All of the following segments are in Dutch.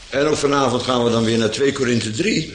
En ook vanavond gaan we dan weer naar 2 Korinthe 3.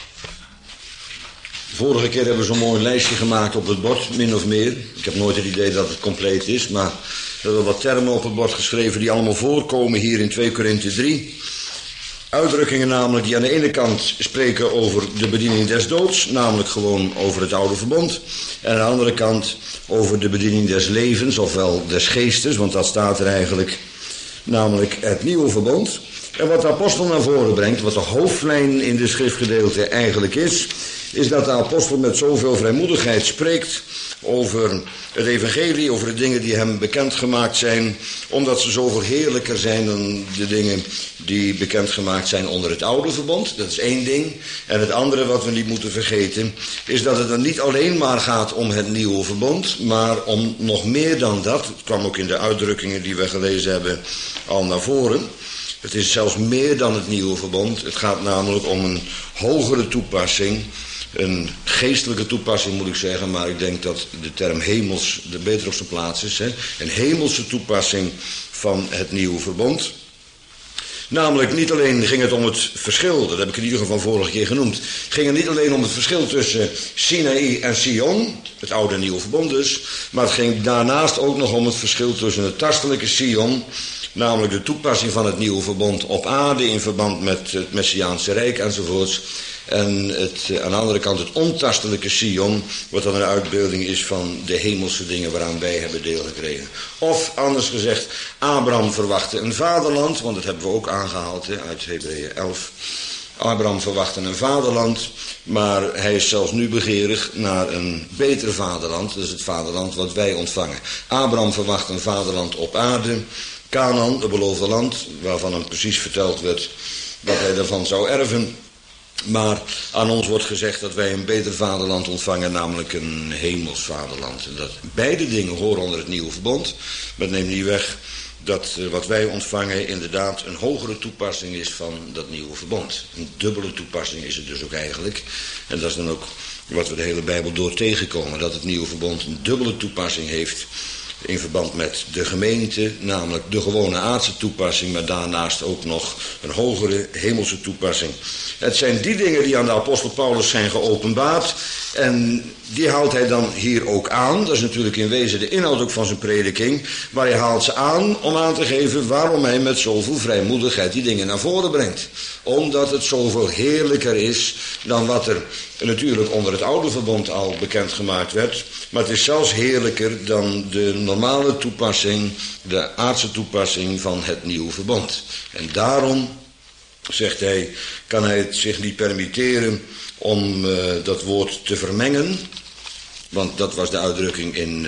Vorige keer hebben we zo'n mooi lijstje gemaakt op het bord, min of meer. Ik heb nooit het idee dat het compleet is, maar we hebben wat termen op het bord geschreven die allemaal voorkomen hier in 2 Korinthe 3. Uitdrukkingen namelijk die aan de ene kant spreken over de bediening des doods, namelijk gewoon over het oude verbond. En aan de andere kant over de bediening des levens, ofwel des geestes, want dat staat er eigenlijk, namelijk het nieuwe verbond. En wat de apostel naar voren brengt, wat de hoofdlijn in de schriftgedeelte eigenlijk is dat de apostel met zoveel vrijmoedigheid spreekt over het evangelie, over de dingen die hem bekendgemaakt zijn, omdat ze zoveel heerlijker zijn dan de dingen die bekendgemaakt zijn onder het oude verbond. Dat is één ding. En het andere wat we niet moeten vergeten, is dat het dan niet alleen maar gaat om het nieuwe verbond, maar om nog meer dan dat. Het kwam ook in de uitdrukkingen die we gelezen hebben al naar voren. Het is zelfs meer dan het nieuwe verbond. Het gaat namelijk om een hogere toepassing. Een geestelijke toepassing moet ik zeggen, maar ik denk dat de term hemels er beter op zijn plaats is. Hè? Een hemelse toepassing van het nieuwe verbond. Namelijk niet alleen ging het om het verschil, dat heb ik in ieder geval vorige keer genoemd. Ging het niet alleen om het verschil tussen Sinaï en Sion, het oude en nieuwe verbond dus. Maar het ging daarnaast ook nog om het verschil tussen het tastelijke Sion, namelijk de toepassing van het nieuwe verbond op aarde in verband met het Messiaanse Rijk enzovoorts. En aan de andere kant het ontastelijke Sion, wat dan een uitbeelding is van de hemelse dingen waaraan wij hebben deel gekregen. Of anders gezegd, Abraham verwachtte een vaderland, want dat hebben we ook aangehaald uit Hebreeën 11. Abraham verwachtte een vaderland, maar hij is zelfs nu begeerig naar een beter vaderland. Dat is het vaderland wat wij ontvangen. Abraham verwacht een vaderland op aarde. Canaan, het beloofde land, waarvan hem precies verteld werd wat hij daarvan zou erven. Maar aan ons wordt gezegd dat wij een beter vaderland ontvangen, namelijk een hemels vaderland. En dat beide dingen horen onder het nieuwe verbond. Maar het neemt niet weg dat wat wij ontvangen inderdaad een hogere toepassing is van dat nieuwe verbond. Een dubbele toepassing is het dus ook eigenlijk. En dat is dan ook wat we de hele Bijbel door tegenkomen. Dat het nieuwe verbond een dubbele toepassing heeft in verband met de gemeente, namelijk de gewone aardse toepassing, maar daarnaast ook nog een hogere hemelse toepassing. Het zijn die dingen die aan de apostel Paulus zijn geopenbaard en die haalt hij dan hier ook aan. Dat is natuurlijk in wezen de inhoud ook van zijn prediking, maar hij haalt ze aan om aan te geven waarom hij met zoveel vrijmoedigheid die dingen naar voren brengt. Omdat het zoveel heerlijker is dan wat er natuurlijk onder het oude verbond al bekendgemaakt werd. Maar het is zelfs heerlijker dan de normale toepassing, de aardse toepassing van het nieuwe verbond. En daarom, zegt hij, kan hij het zich niet permitteren om dat woord te vermengen. Want dat was de uitdrukking in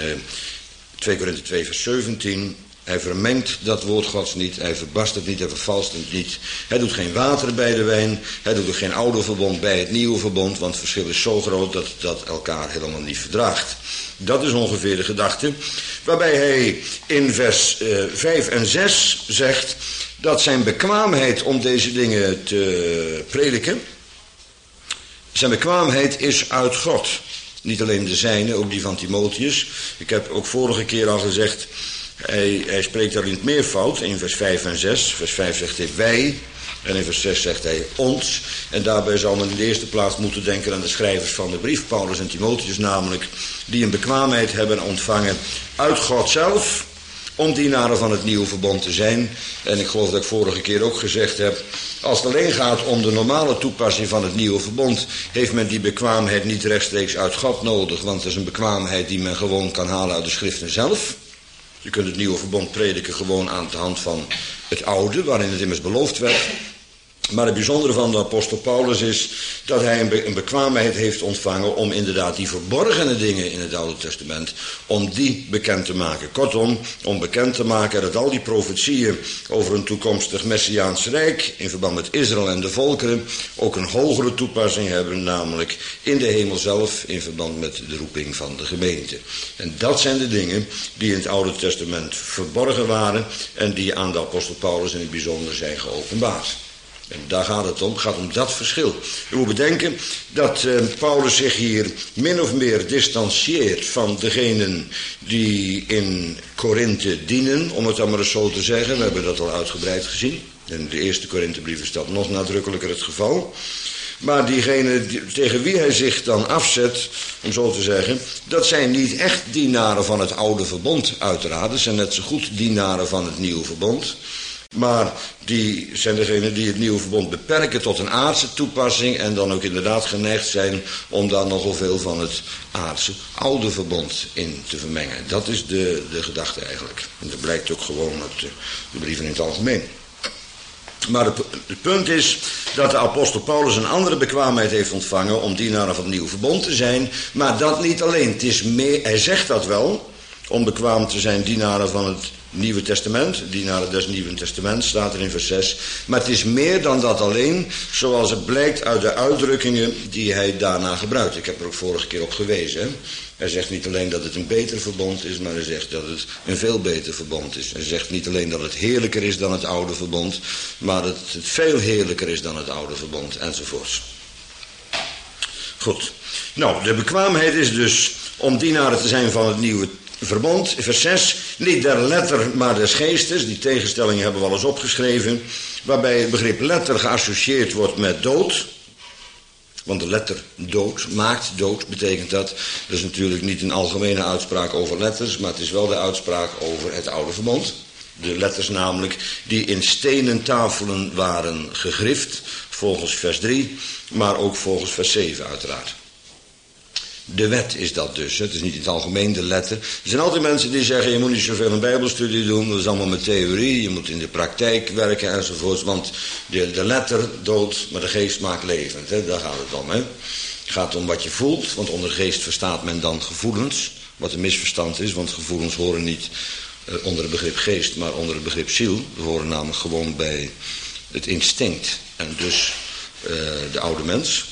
2 Korinthe 2 vers 17. Hij vermengt dat woord Gods niet, hij verbarst het niet, hij vervalst het niet. Hij doet geen water bij de wijn, hij doet ook geen oude verbond bij het nieuwe verbond, want het verschil is zo groot dat dat elkaar helemaal niet verdraagt. Dat is ongeveer de gedachte, waarbij hij in vers 5 en 6 zegt dat zijn bekwaamheid om deze dingen te prediken, zijn bekwaamheid is uit God. Niet alleen de zijne, ook die van Timotheus. Ik heb ook vorige keer al gezegd, hij spreekt daar in het meervoud, in vers 5 en 6. Vers 5 zegt hij wij, en in vers 6 zegt hij ons. En daarbij zal men in de eerste plaats moeten denken aan de schrijvers van de brief, Paulus en Timotheus namelijk, die een bekwaamheid hebben ontvangen uit God zelf, om dienaren van het nieuwe verbond te zijn. En ik geloof dat ik vorige keer ook gezegd heb, als het alleen gaat om de normale toepassing van het nieuwe verbond, heeft men die bekwaamheid niet rechtstreeks uit God nodig, want het is een bekwaamheid die men gewoon kan halen uit de schriften zelf. Je kunt het nieuwe verbond prediken gewoon aan de hand van het oude, waarin het immers beloofd werd. Maar het bijzondere van de apostel Paulus is dat hij een bekwaamheid heeft ontvangen om inderdaad die verborgene dingen in het Oude Testament, om die bekend te maken. Kortom, om bekend te maken dat al die profetieën over een toekomstig Messiaans Rijk in verband met Israël en de volkeren ook een hogere toepassing hebben, namelijk in de hemel zelf in verband met de roeping van de gemeente. En dat zijn de dingen die in het Oude Testament verborgen waren en die aan de apostel Paulus in het bijzonder zijn geopenbaard. En daar gaat het om. Het gaat om dat verschil. Je moet bedenken dat Paulus zich hier min of meer distancieert van degenen die in Korinthe dienen, om het dan maar eens zo te zeggen. We hebben dat al uitgebreid gezien. In de eerste Korinthebrief is dat nog nadrukkelijker het geval. Maar diegenen tegen wie hij zich dan afzet, om zo te zeggen, dat zijn niet echt dienaren van het oude verbond uiteraard. Dat zijn net zo goed dienaren van het nieuwe verbond. Maar die zijn degenen die het nieuwe verbond beperken tot een aardse toepassing en dan ook inderdaad geneigd zijn om daar nogal veel van het aardse oude verbond in te vermengen. Dat is de gedachte eigenlijk. En dat blijkt ook gewoon uit de brieven in het algemeen. Maar het punt is dat de apostel Paulus een andere bekwaamheid heeft ontvangen om dienaren van het nieuwe verbond te zijn. Maar dat niet alleen. Het is meer, hij zegt dat wel, om bekwaam te zijn dienaren van het Nieuwe Testament. Dienaren des Nieuwen Testaments staat er in vers 6. Maar het is meer dan dat alleen, zoals het blijkt uit de uitdrukkingen die hij daarna gebruikt. Ik heb er ook vorige keer op gewezen. Hè? Hij zegt niet alleen dat het een beter verbond is, maar hij zegt dat het een veel beter verbond is. Hij zegt niet alleen dat het heerlijker is dan het oude verbond, maar dat het veel heerlijker is dan het oude verbond, enzovoorts. Goed. Nou, de bekwaamheid is dus om dienaren te zijn van het nieuwe verbond. Vers 6, niet der letter, maar des geestes. Die tegenstellingen hebben we al eens opgeschreven. Waarbij het begrip letter geassocieerd wordt met dood. Want de letter dood, maakt dood, betekent dat. Dat is natuurlijk niet een algemene uitspraak over letters, maar het is wel de uitspraak over het oude verbond. De letters namelijk die in stenen tafelen waren gegrift, volgens vers 3, maar ook volgens vers 7 uiteraard. De wet is dat dus. Het is niet in het algemeen de letter. Er zijn altijd mensen die zeggen, je moet niet zoveel een bijbelstudie doen. Dat is allemaal met theorie. Je moet in de praktijk werken enzovoorts. Want de letter doodt, maar de geest maakt levend. Hè? Daar gaat het om. Hè? Het gaat om wat je voelt. Want onder geest verstaat men dan gevoelens. Wat een misverstand is. Want gevoelens horen niet onder het begrip geest, maar onder het begrip ziel. We horen namelijk gewoon bij het instinct. En dus de oude mens.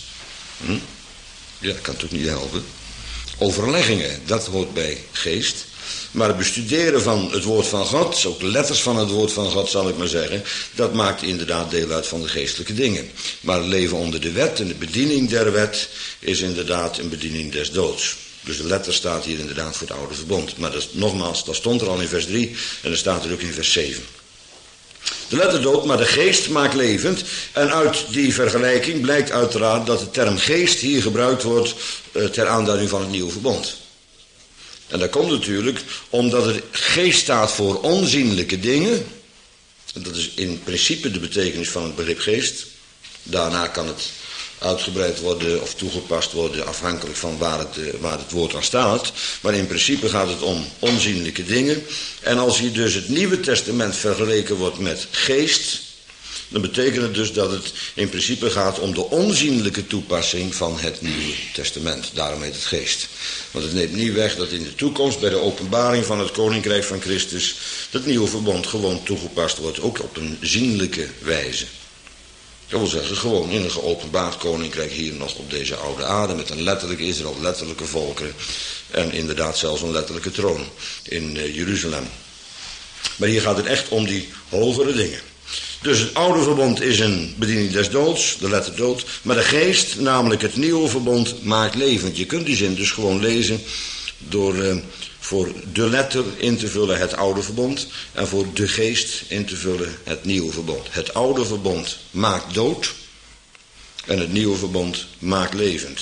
Ja, dat kan toch niet helpen. Overleggingen, dat hoort bij geest. Maar het bestuderen van het woord van God, ook de letters van het woord van God zal ik maar zeggen, dat maakt inderdaad deel uit van de geestelijke dingen. Maar het leven onder de wet en de bediening der wet is inderdaad een bediening des doods. Dus de letter staat hier inderdaad voor het oude verbond. Maar dat, nogmaals, dat stond er al in vers 3 en dat staat er ook in vers 7. De letter doodt, maar de geest maakt levend. En uit die vergelijking blijkt uiteraard dat de term geest hier gebruikt wordt ter aanduiding van het nieuwe verbond. En dat komt natuurlijk omdat het geest staat voor onzienlijke dingen. En dat is in principe de betekenis van het begrip geest. Daarna kan het uitgebreid worden of toegepast worden afhankelijk van waar het woord aan staat. Maar in principe gaat het om onzienlijke dingen. En als hier dus het Nieuwe Testament vergeleken wordt met geest, dan betekent het dus dat het in principe gaat om de onzienlijke toepassing van het Nieuwe Testament. Daarom heet het geest. Want het neemt niet weg dat in de toekomst bij de openbaring van het Koninkrijk van Christus het nieuwe verbond gewoon toegepast wordt, ook op een zienlijke wijze. Dat wil zeggen, gewoon in een geopenbaard koninkrijk hier nog op deze oude aarde, met een letterlijke Israël, letterlijke volkeren en inderdaad zelfs een letterlijke troon in Jeruzalem. Maar hier gaat het echt om die hogere dingen. Dus het oude verbond is een bediening des doods, de letter dood, maar de geest, namelijk het nieuwe verbond, maakt levend. Je kunt die zin dus gewoon lezen door voor de letter in te vullen het oude verbond en voor de geest in te vullen het nieuwe verbond. Het oude verbond maakt dood en het nieuwe verbond maakt levend.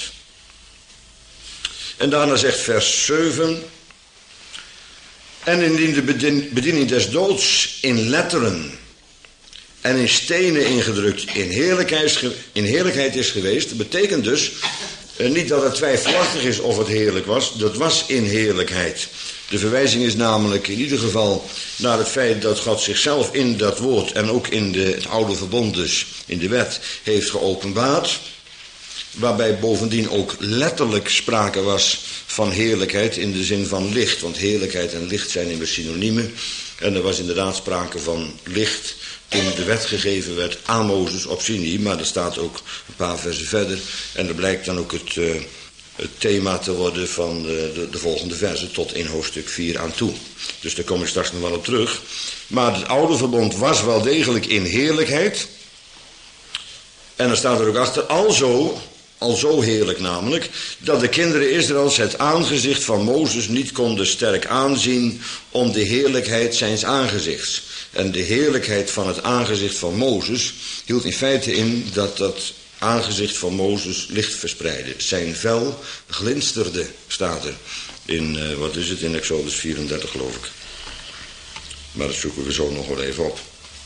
En daarna zegt vers 7, en indien de bediening des doods in letteren en in stenen ingedrukt in heerlijkheid is geweest, dat betekent dus niet dat het twijfelachtig is of het heerlijk was, dat was in heerlijkheid. De verwijzing is namelijk in ieder geval naar het feit dat God zichzelf in dat woord en ook in het oude verbond dus, in de wet, heeft geopenbaard. Waarbij bovendien ook letterlijk sprake was van heerlijkheid in de zin van licht. Want heerlijkheid en licht zijn immers synoniemen. En er was inderdaad sprake van licht toen de wet gegeven werd aan Mozes op Sinai. Maar er staat ook een paar versen verder. En er blijkt dan ook het thema te worden van de volgende versen tot in hoofdstuk 4 aan toe. Dus daar kom ik straks nog wel op terug. Maar het oude verbond was wel degelijk in heerlijkheid. En dan staat er ook achter, alzo heerlijk namelijk, dat de kinderen Israëls het aangezicht van Mozes niet konden sterk aanzien om de heerlijkheid zijns aangezichts. En de heerlijkheid van het aangezicht van Mozes hield in feite in dat dat aangezicht van Mozes licht verspreidde. Zijn vel glinsterde, staat er in, in Exodus 34 geloof ik. Maar dat zoeken we zo nog wel even op.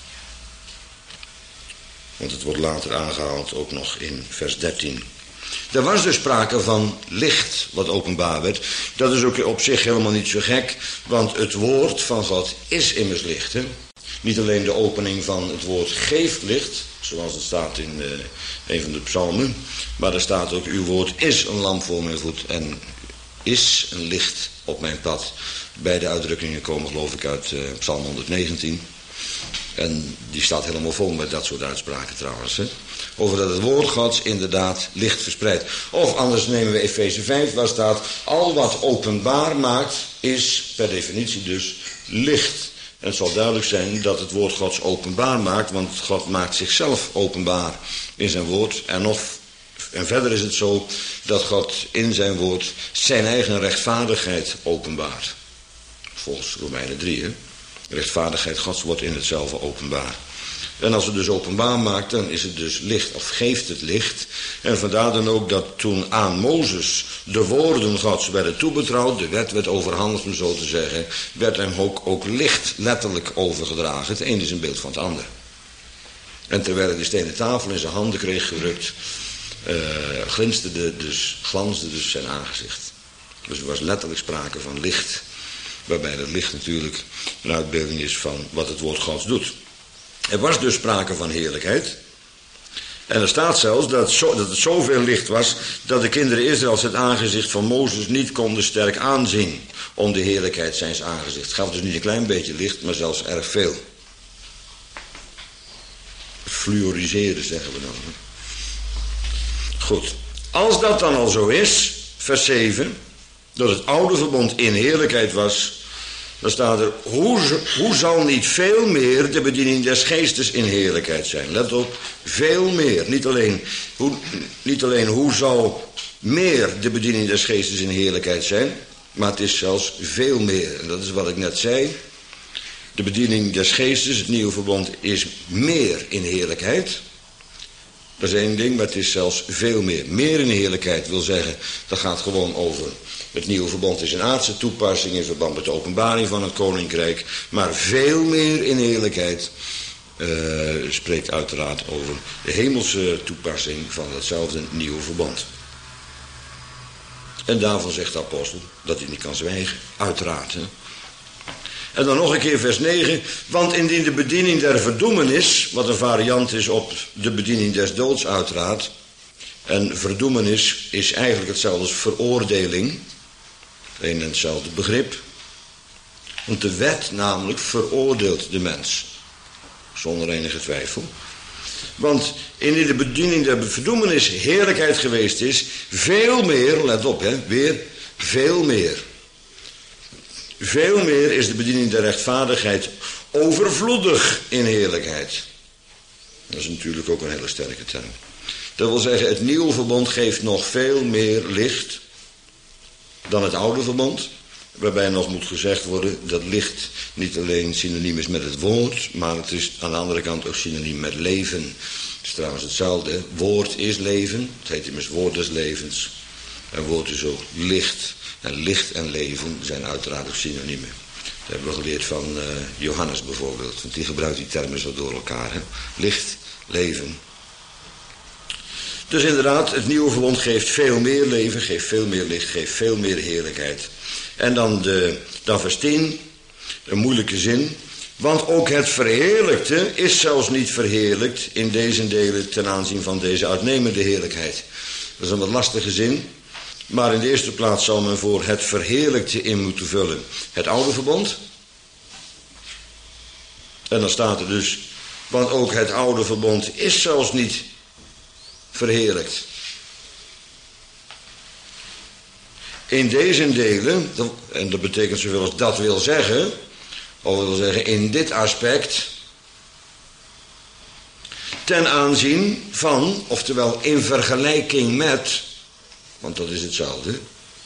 Want het wordt later aangehaald ook nog in vers 13. Er was dus sprake van licht wat openbaar werd. Dat is ook op zich helemaal niet zo gek. Want het woord van God is immers licht. Hè? Niet alleen de opening van het woord geeft licht. Zoals het staat in een van de psalmen. Maar er staat ook, uw woord is een lamp voor mijn voet. En is een licht op mijn pad. Beide uitdrukkingen komen geloof ik uit psalm 119. En die staat helemaal vol met dat soort uitspraken trouwens. Hè? Over dat het woord Gods inderdaad licht verspreidt. Of anders nemen we Efeze 5 waar staat, al wat openbaar maakt is per definitie dus licht. En het zal duidelijk zijn dat het woord Gods openbaar maakt, want God maakt zichzelf openbaar in zijn woord. En verder is het zo dat God in zijn woord zijn eigen rechtvaardigheid openbaart. Volgens Romeinen 3, hè? Rechtvaardigheid Gods wordt in hetzelfde openbaar. En als het dus openbaar maakt, dan is het dus licht, of geeft het licht. En vandaar dan ook dat toen aan Mozes de woorden Gods werden toebetrouwd, de wet werd overhandigd om zo te zeggen, werd hem ook licht letterlijk overgedragen. Het een is een beeld van het ander. En terwijl hij de stenen tafel in zijn handen kreeg gedrukt, glansde dus zijn aangezicht. Dus er was letterlijk sprake van licht. Waarbij dat licht natuurlijk een uitbeelding is van wat het woord Gods doet. Er was dus sprake van heerlijkheid. En er staat zelfs dat het zoveel licht was dat de kinderen Israëls het aangezicht van Mozes niet konden sterk aanzien om de heerlijkheid zijns aangezichts. Het gaf dus niet een klein beetje licht, maar zelfs erg veel. Fluoriseerde zeggen we dan. Goed. Als dat dan al zo is, vers 7, dat het oude verbond in heerlijkheid was, dan staat er, hoe zal niet veel meer de bediening des geestes in heerlijkheid zijn? Let op, veel meer. Niet alleen hoe zal meer de bediening des geestes in heerlijkheid zijn, maar het is zelfs veel meer. En dat is wat ik net zei. De bediening des geestes, het nieuwe verbond, is meer in heerlijkheid. Dat is één ding, maar het is zelfs veel meer. Meer in heerlijkheid wil zeggen, dat gaat gewoon over. Het nieuwe verbond is een aardse toepassing in verband met de openbaring van het koninkrijk. Maar veel meer in heerlijkheid spreekt uiteraard over de hemelse toepassing van datzelfde nieuwe verbond. En daarvan zegt de apostel dat hij niet kan zwijgen. Uiteraard. Hè? En dan nog een keer vers 9. Want indien de bediening der verdoemenis, wat een variant is op de bediening des doods uiteraard. En verdoemenis is eigenlijk hetzelfde als veroordeling. Een en hetzelfde begrip. Want de wet namelijk veroordeelt de mens. Zonder enige twijfel. Want indien de bediening der verdoemenis heerlijkheid geweest is, veel meer, let op hè, weer veel meer. Veel meer is de bediening der rechtvaardigheid overvloedig in heerlijkheid. Dat is natuurlijk ook een hele sterke term. Dat wil zeggen, het nieuwe verbond geeft nog veel meer licht dan het oude verbond. Waarbij nog moet gezegd worden dat licht niet alleen synoniem is met het woord, maar het is aan de andere kant ook synoniem met leven. Het is trouwens hetzelfde. Woord is leven. Het heet immers woord des levens. En woord is ook licht. En licht en leven zijn uiteraard ook synoniemen. Dat hebben we geleerd van Johannes bijvoorbeeld. Want die gebruikt die termen zo door elkaar. Hè? Licht, leven. Dus inderdaad, het nieuwe verbond geeft veel meer leven, geeft veel meer licht, geeft veel meer heerlijkheid. En dan vers 10, een moeilijke zin. Want ook het verheerlijkte is zelfs niet verheerlijkt in deze delen ten aanzien van deze uitnemende heerlijkheid. Dat is een wat lastige zin. Maar in de eerste plaats zal men voor het verheerlijkte in moeten vullen het oude verbond. En dan staat er dus, want ook het oude verbond is zelfs niet verheerlijkt. In deze delen, en dat betekent zoveel als dat wil zeggen, of dat wil zeggen in dit aspect, ten aanzien van, oftewel in vergelijking met, want dat is hetzelfde,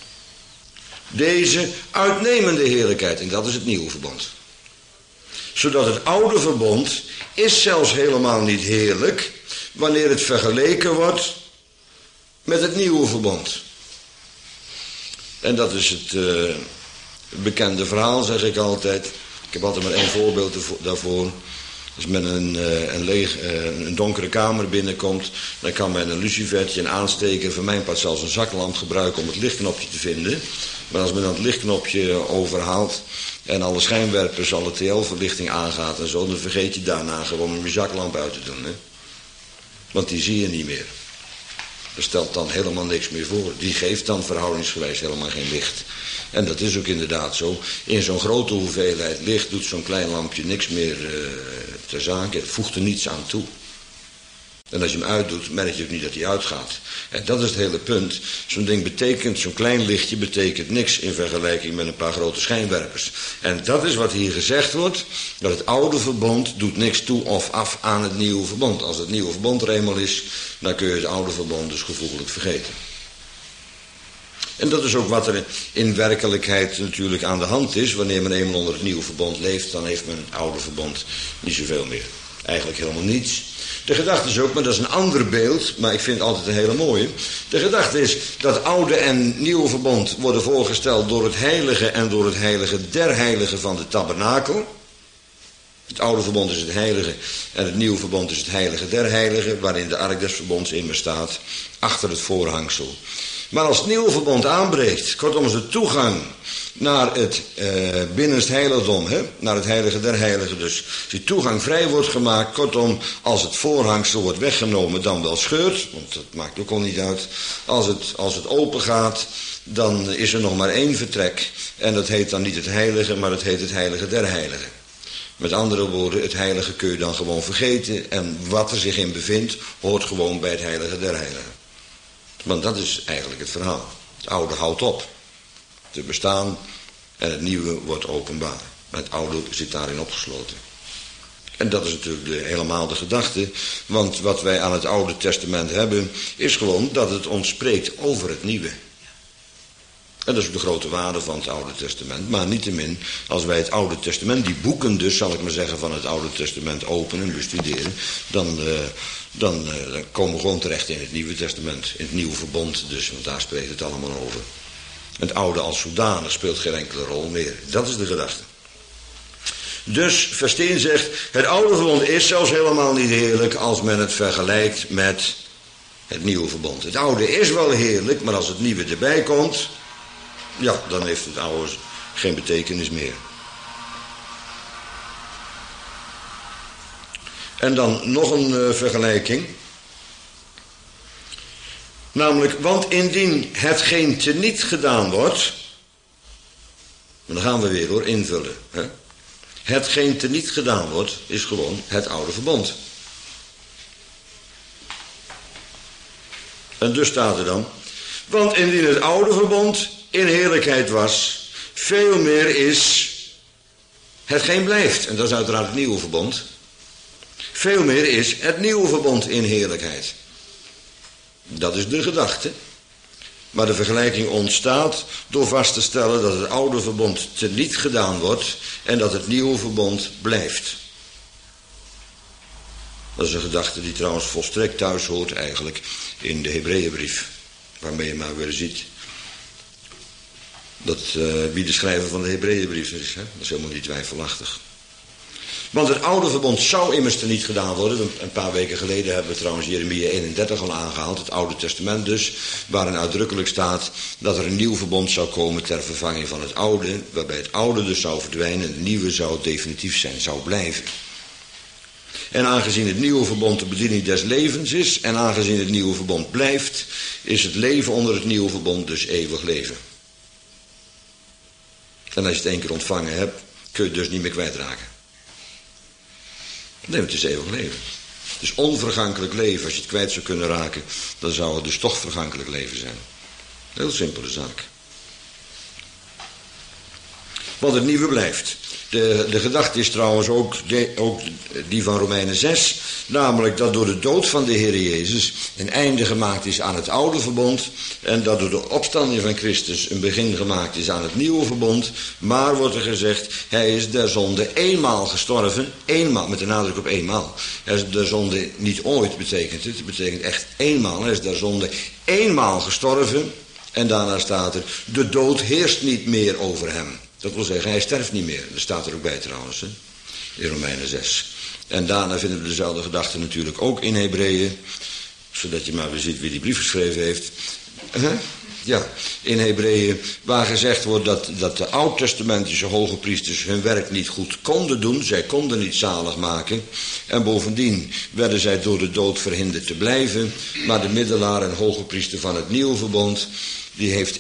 deze uitnemende heerlijkheid. En dat is het nieuwe verbond. Zodat het oude verbond is zelfs helemaal niet heerlijk wanneer het vergeleken wordt met het nieuwe verbond. En dat is het bekende verhaal, zeg ik altijd. Ik heb altijd maar één voorbeeld daarvoor. Als men een donkere kamer binnenkomt, dan kan men een lucifertje, een aansteker, voor mijn part zelfs een zaklamp gebruiken om het lichtknopje te vinden. Maar als men dan het lichtknopje overhaalt en alle schijnwerpers, alle TL-verlichting aangaat en zo, dan vergeet je daarna gewoon om je zaklamp uit te doen. Hè? Want die zie je niet meer. Er stelt dan helemaal niks meer voor. Die geeft dan verhoudingsgewijs helemaal geen licht. En dat is ook inderdaad zo. In zo'n grote hoeveelheid licht doet zo'n klein lampje niks meer ter zake. Het voegt er niets aan toe. En als je hem uitdoet, merk je ook niet dat hij uitgaat. En dat is het hele punt. Zo'n ding betekent, zo'n klein lichtje betekent niks in vergelijking met een paar grote schijnwerpers. En dat is wat hier gezegd wordt, dat het oude verbond doet niks toe of af aan het nieuwe verbond. Als het nieuwe verbond er eenmaal is, dan kun je het oude verbond dus gevoeglijk vergeten. En dat is ook wat er in werkelijkheid natuurlijk aan de hand is. Wanneer men eenmaal onder het nieuwe verbond leeft, dan heeft men het oude verbond niet zoveel meer. Eigenlijk helemaal niets. De gedachte is ook, maar dat is een ander beeld, maar ik vind het altijd een hele mooie. De gedachte is dat oude en nieuwe verbond worden voorgesteld door het heilige en door het heilige der heiligen van de tabernakel. Het oude verbond is het heilige en het nieuwe verbond is het heilige der heiligen, waarin de ark des verbonds immer staat, achter het voorhangsel. Maar als het nieuwe verbond aanbreekt, kortom als de toegang naar het binnenste heiligdom, naar het heilige der heiligen, dus als die toegang vrij wordt gemaakt, kortom als het voorhangsel wordt weggenomen, dan wel scheurt, want dat maakt ook al niet uit. Als het open gaat, dan is er nog maar één vertrek en dat heet dan niet het heilige, maar het heet het heilige der heiligen. Met andere woorden, het heilige kun je dan gewoon vergeten en wat er zich in bevindt, hoort gewoon bij het heilige der heiligen. Want dat is eigenlijk het verhaal. Het oude houdt op te bestaan en het nieuwe wordt openbaar. Maar het oude zit daarin opgesloten. En dat is natuurlijk helemaal de gedachte. Want wat wij aan het Oude Testament hebben, is gewoon dat het ons spreekt over het nieuwe. En dat is ook de grote waarde van het Oude Testament. Maar niettemin, als wij het Oude Testament, die boeken dus, zal ik maar zeggen, van het Oude Testament openen en bestuderen, dan komen we gewoon terecht in het Nieuwe Testament. In het Nieuwe Verbond dus, want daar spreekt het allemaal over. Het oude als zodanig speelt geen enkele rol meer. Dat is de gedachte. Dus vers 10 zegt, het oude verbond is zelfs helemaal niet heerlijk als men het vergelijkt met het nieuwe verbond. Het oude is wel heerlijk, maar als het nieuwe erbij komt, ja, dan heeft het oude geen betekenis meer. En dan nog een vergelijking. Namelijk, want indien hetgeen teniet gedaan wordt, dan gaan we weer hoor, invullen. Hè? Hetgeen teniet gedaan wordt, is gewoon het oude verbond. En dus staat er dan, want indien het oude verbond in heerlijkheid was, veel meer is hetgeen blijft. En dat is uiteraard het nieuwe verbond. Veel meer is het nieuwe verbond in heerlijkheid. Dat is de gedachte. Maar de vergelijking ontstaat door vast te stellen dat het oude verbond teniet gedaan wordt en dat het nieuwe verbond blijft. Dat is een gedachte die trouwens volstrekt thuis hoort eigenlijk in de Hebreeënbrief. Waarmee je maar weer ziet dat wie de schrijver van de Hebreeënbrief is. Hè? Dat is helemaal niet twijfelachtig. Want het oude verbond zou immers teniet gedaan worden. Een paar weken geleden hebben we trouwens Jeremia 31 al aangehaald. Het Oude Testament dus. Waarin uitdrukkelijk staat dat er een nieuw verbond zou komen ter vervanging van het oude. Waarbij het oude dus zou verdwijnen en het nieuwe zou definitief zijn, zou blijven. En aangezien het nieuwe verbond de bediening des levens is. En aangezien het nieuwe verbond blijft. Is het leven onder het nieuwe verbond dus eeuwig leven. En als je het één keer ontvangen hebt, kun je het dus niet meer kwijtraken. Nee, het is eeuwig leven. Het is onvergankelijk leven. Als je het kwijt zou kunnen raken, dan zou het dus toch vergankelijk leven zijn. Heel simpele zaak. Want het nieuwe blijft. De gedachte is trouwens ook die van Romeinen 6. Namelijk dat door de dood van de Heer Jezus een einde gemaakt is aan het oude verbond. En dat door de opstanding van Christus een begin gemaakt is aan het nieuwe verbond. Maar wordt er gezegd, hij is der zonde eenmaal gestorven. Eenmaal, met de nadruk op eenmaal. Hij is der zonde niet ooit betekent het. Het betekent echt eenmaal. Hij is der zonde eenmaal gestorven. En daarna staat er, de dood heerst niet meer over hem. Dat wil zeggen, hij sterft niet meer. Dat staat er ook bij trouwens, hè? In Romeinen 6. En daarna vinden we dezelfde gedachte natuurlijk ook in Hebreeën. Zodat je maar weer ziet wie die brief geschreven heeft. Ja, in Hebreeën, waar gezegd wordt dat de oud-testamentische hoge priesters hun werk niet goed konden doen. Zij konden niet zalig maken. En bovendien werden zij door de dood verhinderd te blijven. Maar de middelaar en hoge priester van het nieuwe verbond, die heeft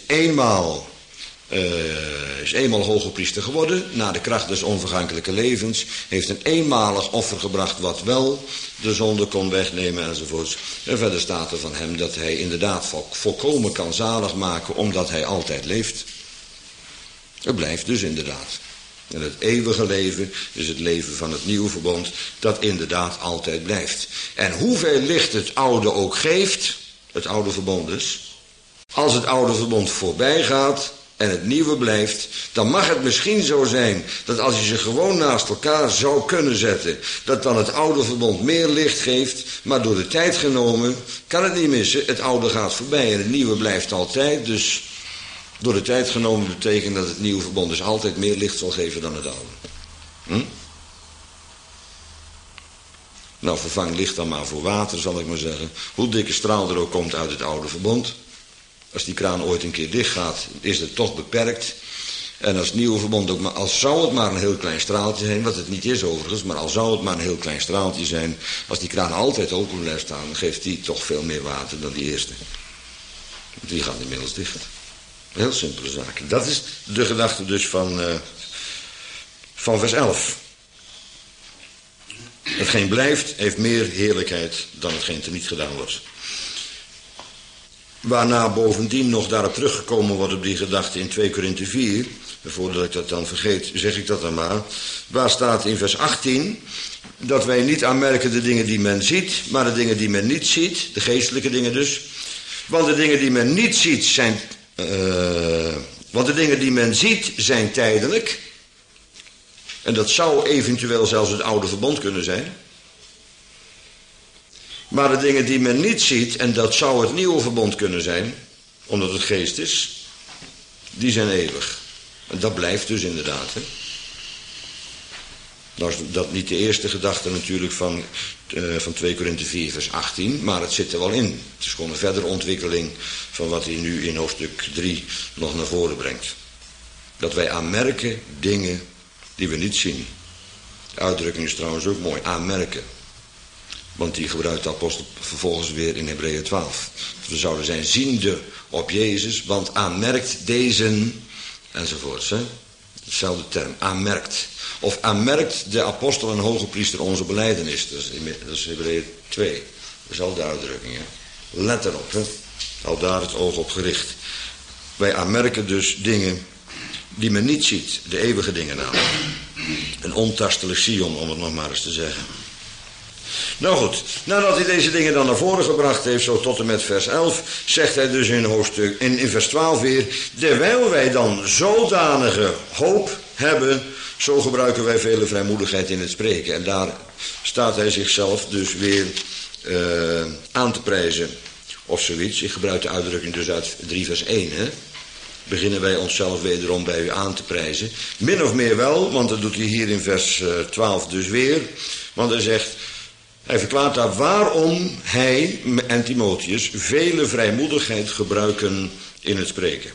is eenmaal hoge priester geworden, na de kracht des onvergankelijke levens, heeft een eenmalig offer gebracht wat wel de zonde kon wegnemen enzovoorts. En verder staat er van hem dat hij inderdaad volkomen kan zalig maken, omdat hij altijd leeft. Het blijft dus inderdaad. En het eeuwige leven is het leven van het nieuwe verbond, dat inderdaad altijd blijft. En hoeveel licht het oude ook geeft, het oude verbond dus, als het oude verbond voorbij gaat en het nieuwe blijft, dan mag het misschien zo zijn dat als je ze gewoon naast elkaar zou kunnen zetten, dat dan het oude verbond meer licht geeft, maar door de tijd genomen kan het niet missen. Het oude gaat voorbij en het nieuwe blijft altijd, dus door de tijd genomen betekent dat het nieuwe verbond dus altijd meer licht zal geven dan het oude. Nou, vervang licht dan maar voor water, zal ik maar zeggen. Hoe dikke straal er ook komt uit het oude verbond. Als die kraan ooit een keer dicht gaat, is het toch beperkt. En als het nieuwe verbond ook maar, als zou het maar een heel klein straaltje zijn, wat het niet is overigens, maar al zou het maar een heel klein straaltje zijn, als die kraan altijd open blijft staan, dan geeft die toch veel meer water dan die eerste. Die gaat inmiddels dicht. Heel simpele zaak. Dat is de gedachte dus van vers 11. Hetgeen blijft, heeft meer heerlijkheid dan hetgeen teniet gedaan wordt. Waarna bovendien nog daarop teruggekomen wordt op die gedachte in 2 Korinthe 4. En voordat ik dat dan vergeet, zeg ik dat dan maar. Waar staat in vers 18 dat wij niet aanmerken de dingen die men ziet, maar de dingen die men niet ziet. De geestelijke dingen dus. Want de dingen die men niet ziet zijn... want de dingen die men ziet zijn tijdelijk. En dat zou eventueel zelfs het oude verbond kunnen zijn. Maar de dingen die men niet ziet, en dat zou het nieuwe verbond kunnen zijn, omdat het geest is, die zijn eeuwig. En dat blijft dus inderdaad. Hè? Nou is dat niet de eerste gedachte natuurlijk van 2 Korinthe 4 vers 18, maar het zit er wel in. Het is gewoon een verdere ontwikkeling van wat hij nu in hoofdstuk 3 nog naar voren brengt. Dat wij aanmerken dingen die we niet zien. De uitdrukking is trouwens ook mooi, aanmerken. Want die gebruikt de apostel vervolgens weer in Hebreeën 12. We zouden zijn ziende op Jezus, want aanmerkt deze, enzovoorts. Hè? Dezelfde term, aanmerkt. Of aanmerkt de apostel en hoge priester onze belijdenis. Dat is Hebreeën 2. Dezelfde uitdrukking. Hè? Let erop. Hè? Al daar het oog op gericht. Wij aanmerken dus dingen die men niet ziet. De eeuwige dingen namelijk. Een ontastelijk Sion, om het nog maar eens te zeggen. Nou goed, nadat hij deze dingen dan naar voren gebracht heeft, zo tot en met vers 11, zegt hij dus in vers 12 weer, terwijl wij dan zodanige hoop hebben, zo gebruiken wij vele vrijmoedigheid in het spreken. En daar staat hij zichzelf dus weer aan te prijzen of zoiets. Ik gebruik de uitdrukking dus uit 3 vers 1, hè. Beginnen wij onszelf wederom bij u aan te prijzen. Min of meer wel, want dat doet hij hier in vers 12 dus weer. Want hij zegt, hij verklaart daar waarom hij en Timotheus vele vrijmoedigheid gebruiken in het spreken.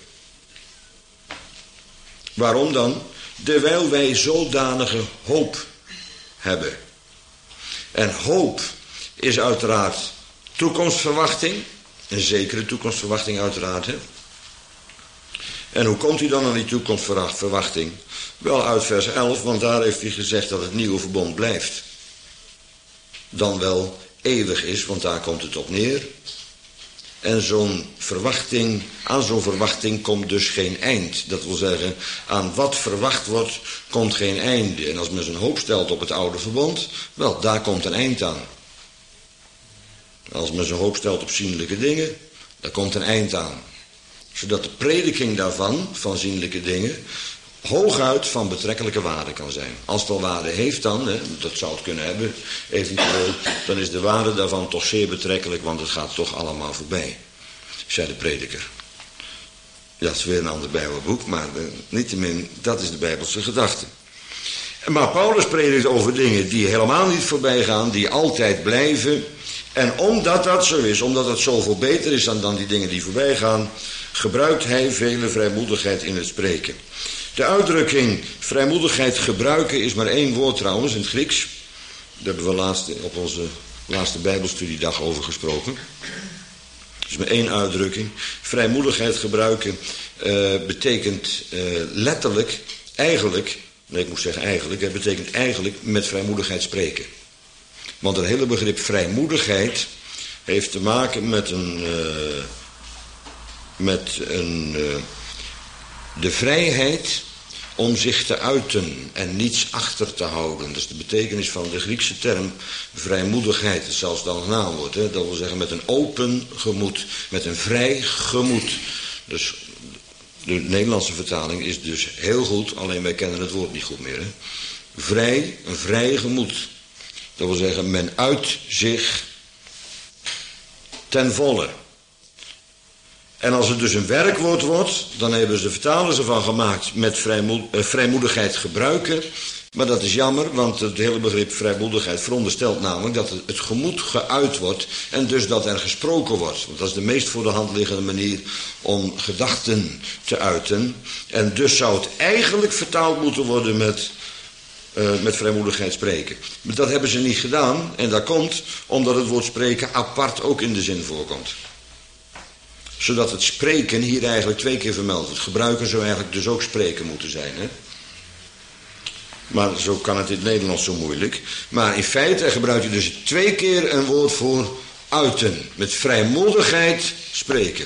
Waarom dan? Terwijl wij zodanige hoop hebben. En hoop is uiteraard toekomstverwachting. Een zekere toekomstverwachting uiteraard. Hè? En hoe komt hij dan aan die toekomstverwachting? Wel uit vers 11, want daar heeft hij gezegd dat het nieuwe verbond blijft. Dan wel eeuwig is, want daar komt het op neer. En aan zo'n verwachting komt dus geen eind. Dat wil zeggen, aan wat verwacht wordt, komt geen einde. En als men zijn hoop stelt op het oude verbond, wel, daar komt een eind aan. Als men zijn hoop stelt op zienlijke dingen, daar komt een eind aan. Zodat de prediking daarvan, van zienlijke dingen, hooguit van betrekkelijke waarde kan zijn. Als het al waarde heeft dan, dat zou het kunnen hebben, eventueel, dan is de waarde daarvan toch zeer betrekkelijk, want het gaat toch allemaal voorbij, zei de prediker. Ja, dat is weer een ander Bijbelboek, maar niettemin, dat is de Bijbelse gedachte. Maar Paulus predikt over dingen die helemaal niet voorbij gaan, die altijd blijven. En omdat dat zo is, omdat het zoveel beter is dan die dingen die voorbij gaan, gebruikt hij vele vrijmoedigheid in het spreken. De uitdrukking vrijmoedigheid gebruiken is maar één woord trouwens in het Grieks. Daar hebben we op onze laatste Bijbelstudiedag over gesproken. Het is maar één uitdrukking. Vrijmoedigheid gebruiken betekent letterlijk, eigenlijk, nee ik moet zeggen eigenlijk, het betekent eigenlijk met vrijmoedigheid spreken. Want het hele begrip vrijmoedigheid heeft te maken met de vrijheid om zich te uiten en niets achter te houden. Dat is de betekenis van de Griekse term vrijmoedigheid. Dat is zelfs dan een naamwoord. Dat wil zeggen met een open gemoed, met een vrij gemoed. Dus de Nederlandse vertaling is dus heel goed, alleen wij kennen het woord niet goed meer. Vrij, een vrij gemoed. Dat wil zeggen, men uit zich ten volle. En als het dus een werkwoord wordt, dan hebben ze de vertalers ervan gemaakt met vrijmoedigheid gebruiken. Maar dat is jammer, want het hele begrip vrijmoedigheid veronderstelt namelijk dat het gemoed geuit wordt en dus dat er gesproken wordt. Want dat is de meest voor de hand liggende manier om gedachten te uiten. En dus zou het eigenlijk vertaald moeten worden met vrijmoedigheid spreken. Maar dat hebben ze niet gedaan en dat komt omdat het woord spreken apart ook in de zin voorkomt. Zodat het spreken hier eigenlijk 2 keer vermeld wordt. Gebruiken zou eigenlijk dus ook spreken moeten zijn. Hè? Maar zo kan het in het Nederlands zo moeilijk. Maar in feite gebruikt hij dus 2 keer een woord voor uiten. Met vrijmoedigheid spreken.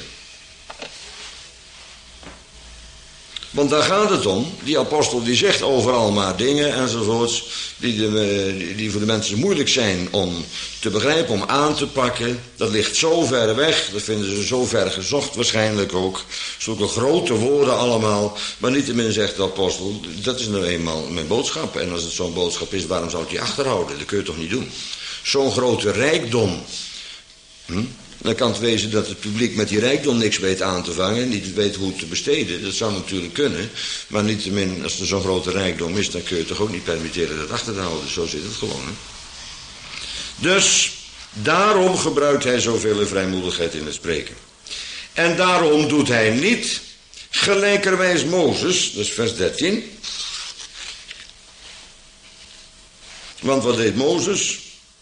Want daar gaat het om. Die apostel die zegt overal maar dingen enzovoorts. Die voor de mensen moeilijk zijn om te begrijpen, om aan te pakken. Dat ligt zo ver weg. Dat vinden ze zo ver gezocht waarschijnlijk ook. Zulke grote woorden allemaal. Maar niettemin zegt de apostel, dat is nou eenmaal mijn boodschap. En als het zo'n boodschap is, waarom zou het die achterhouden? Dat kun je toch niet doen. Zo'n grote rijkdom. Dan kan het wezen dat het publiek met die rijkdom niks weet aan te vangen. Niet weet hoe het te besteden. Dat zou natuurlijk kunnen. Maar niettemin, als er zo'n grote rijkdom is, dan kun je toch ook niet permitteren dat achter te houden. Zo zit het gewoon. Hè? Dus daarom gebruikt hij zoveel vrijmoedigheid in het spreken. En daarom doet hij niet gelijkerwijs Mozes, dat is vers 13. Want wat deed Mozes?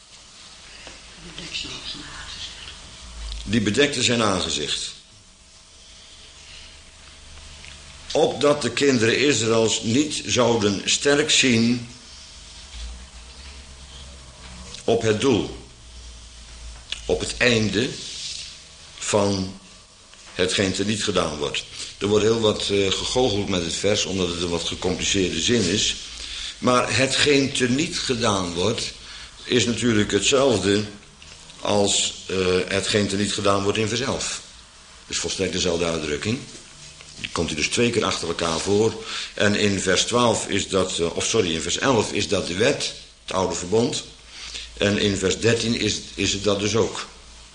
Die bedekte zijn aangezicht. Opdat de kinderen Israëls niet zouden sterk zien op het doel. Op het einde van hetgeen teniet gedaan wordt. Er wordt heel wat gegoocheld met het vers, omdat het een wat gecompliceerde zin is. Maar hetgeen teniet gedaan wordt, is natuurlijk hetzelfde als hetgeen teniet gedaan wordt in vers 11. Dus volstrekt dezelfde uitdrukking. Die komt hij dus 2 keer achter elkaar voor. En in vers 12 is dat, in vers 11 is dat de wet, het oude verbond. En in vers 13 is het dat dus ook.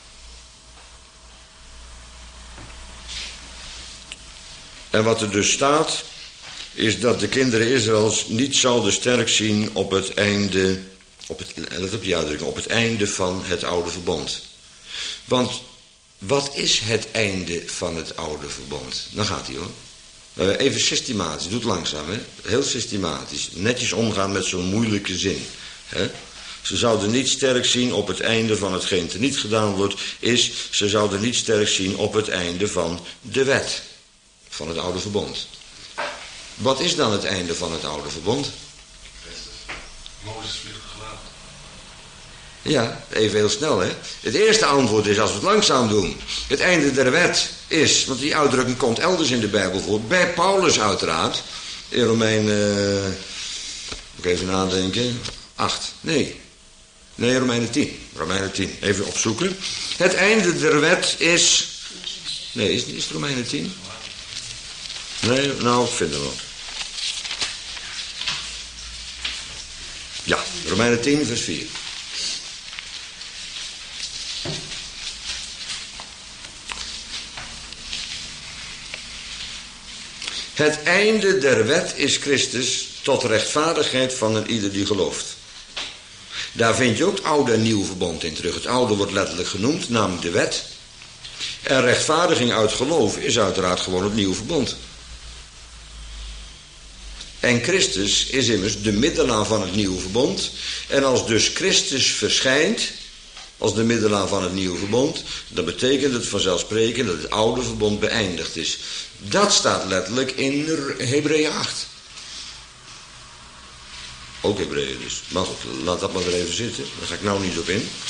En wat er dus staat, is dat de kinderen Israëls niet zouden sterk zien op het einde, let op die uitdrukking, op het einde van het oude verbond. Want wat is het einde van het oude verbond? Dan gaat hij hoor. Even systematisch, doe het langzaam, hè? Heel systematisch. Netjes omgaan met zo'n moeilijke zin. Hè? Ze zouden niet sterk zien op het einde van hetgeen teniet gedaan wordt, ze zouden niet sterk zien op het einde van de wet. Van het oude verbond. Wat is dan het einde van het oude verbond? Mozes vliegt gelaten. Ja, even heel snel, hè. Het eerste antwoord is als we het langzaam doen. Het einde der wet is, want die uitdrukking komt elders in de Bijbel voor. Bij Paulus uiteraard. In Romeinen, moet ik even nadenken. 8, nee, Romeinen 10. Romeinen 10, even opzoeken. Het einde der wet is... Nee, is het Romeinen 10? Nee, nou, ik vind het wel. Ja, Romeinen 10, vers 4. Het einde der wet is Christus tot rechtvaardigheid van een ieder die gelooft. Daar vind je ook het oude en nieuwe verbond in terug. Het oude wordt letterlijk genoemd, namelijk de wet. En rechtvaardiging uit geloof is uiteraard gewoon het nieuwe verbond. En Christus is immers de middelaar van het nieuwe verbond. En als dus Christus verschijnt als de middelaar van het nieuwe verbond, dan betekent het vanzelfsprekend dat het oude verbond beëindigd is. Dat staat letterlijk in Hebreeën 8. Ook Hebreeën dus. Maar goed, laat dat maar weer even zitten. Daar ga ik nou niet op in.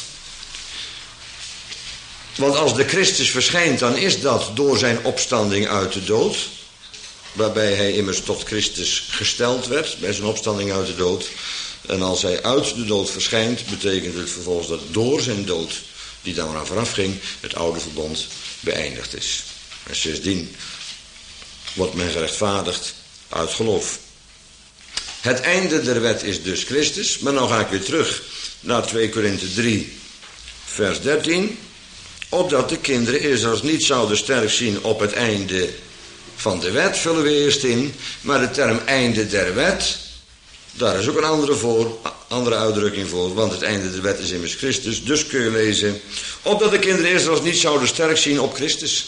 Want als de Christus verschijnt, dan is dat door zijn opstanding uit de dood. Waarbij hij immers tot Christus gesteld werd, bij zijn opstanding uit de dood. En als hij uit de dood verschijnt, betekent het vervolgens dat door zijn dood, die daar aan vooraf ging, het oude verbond beëindigd is. En sindsdien wordt men gerechtvaardigd uit geloof. Het einde der wet is dus Christus. Maar nou ga ik weer terug naar 2 Korinthe 3, vers 13. Opdat de kinderen Israëls niet zouden sterk zien op het einde van de wet, vullen we eerst in. Maar de term einde der wet, daar is ook een andere uitdrukking voor. Want het einde der wet is immers Christus. Dus kun je lezen. Opdat de kinderen Israëls niet zouden sterk zien op Christus.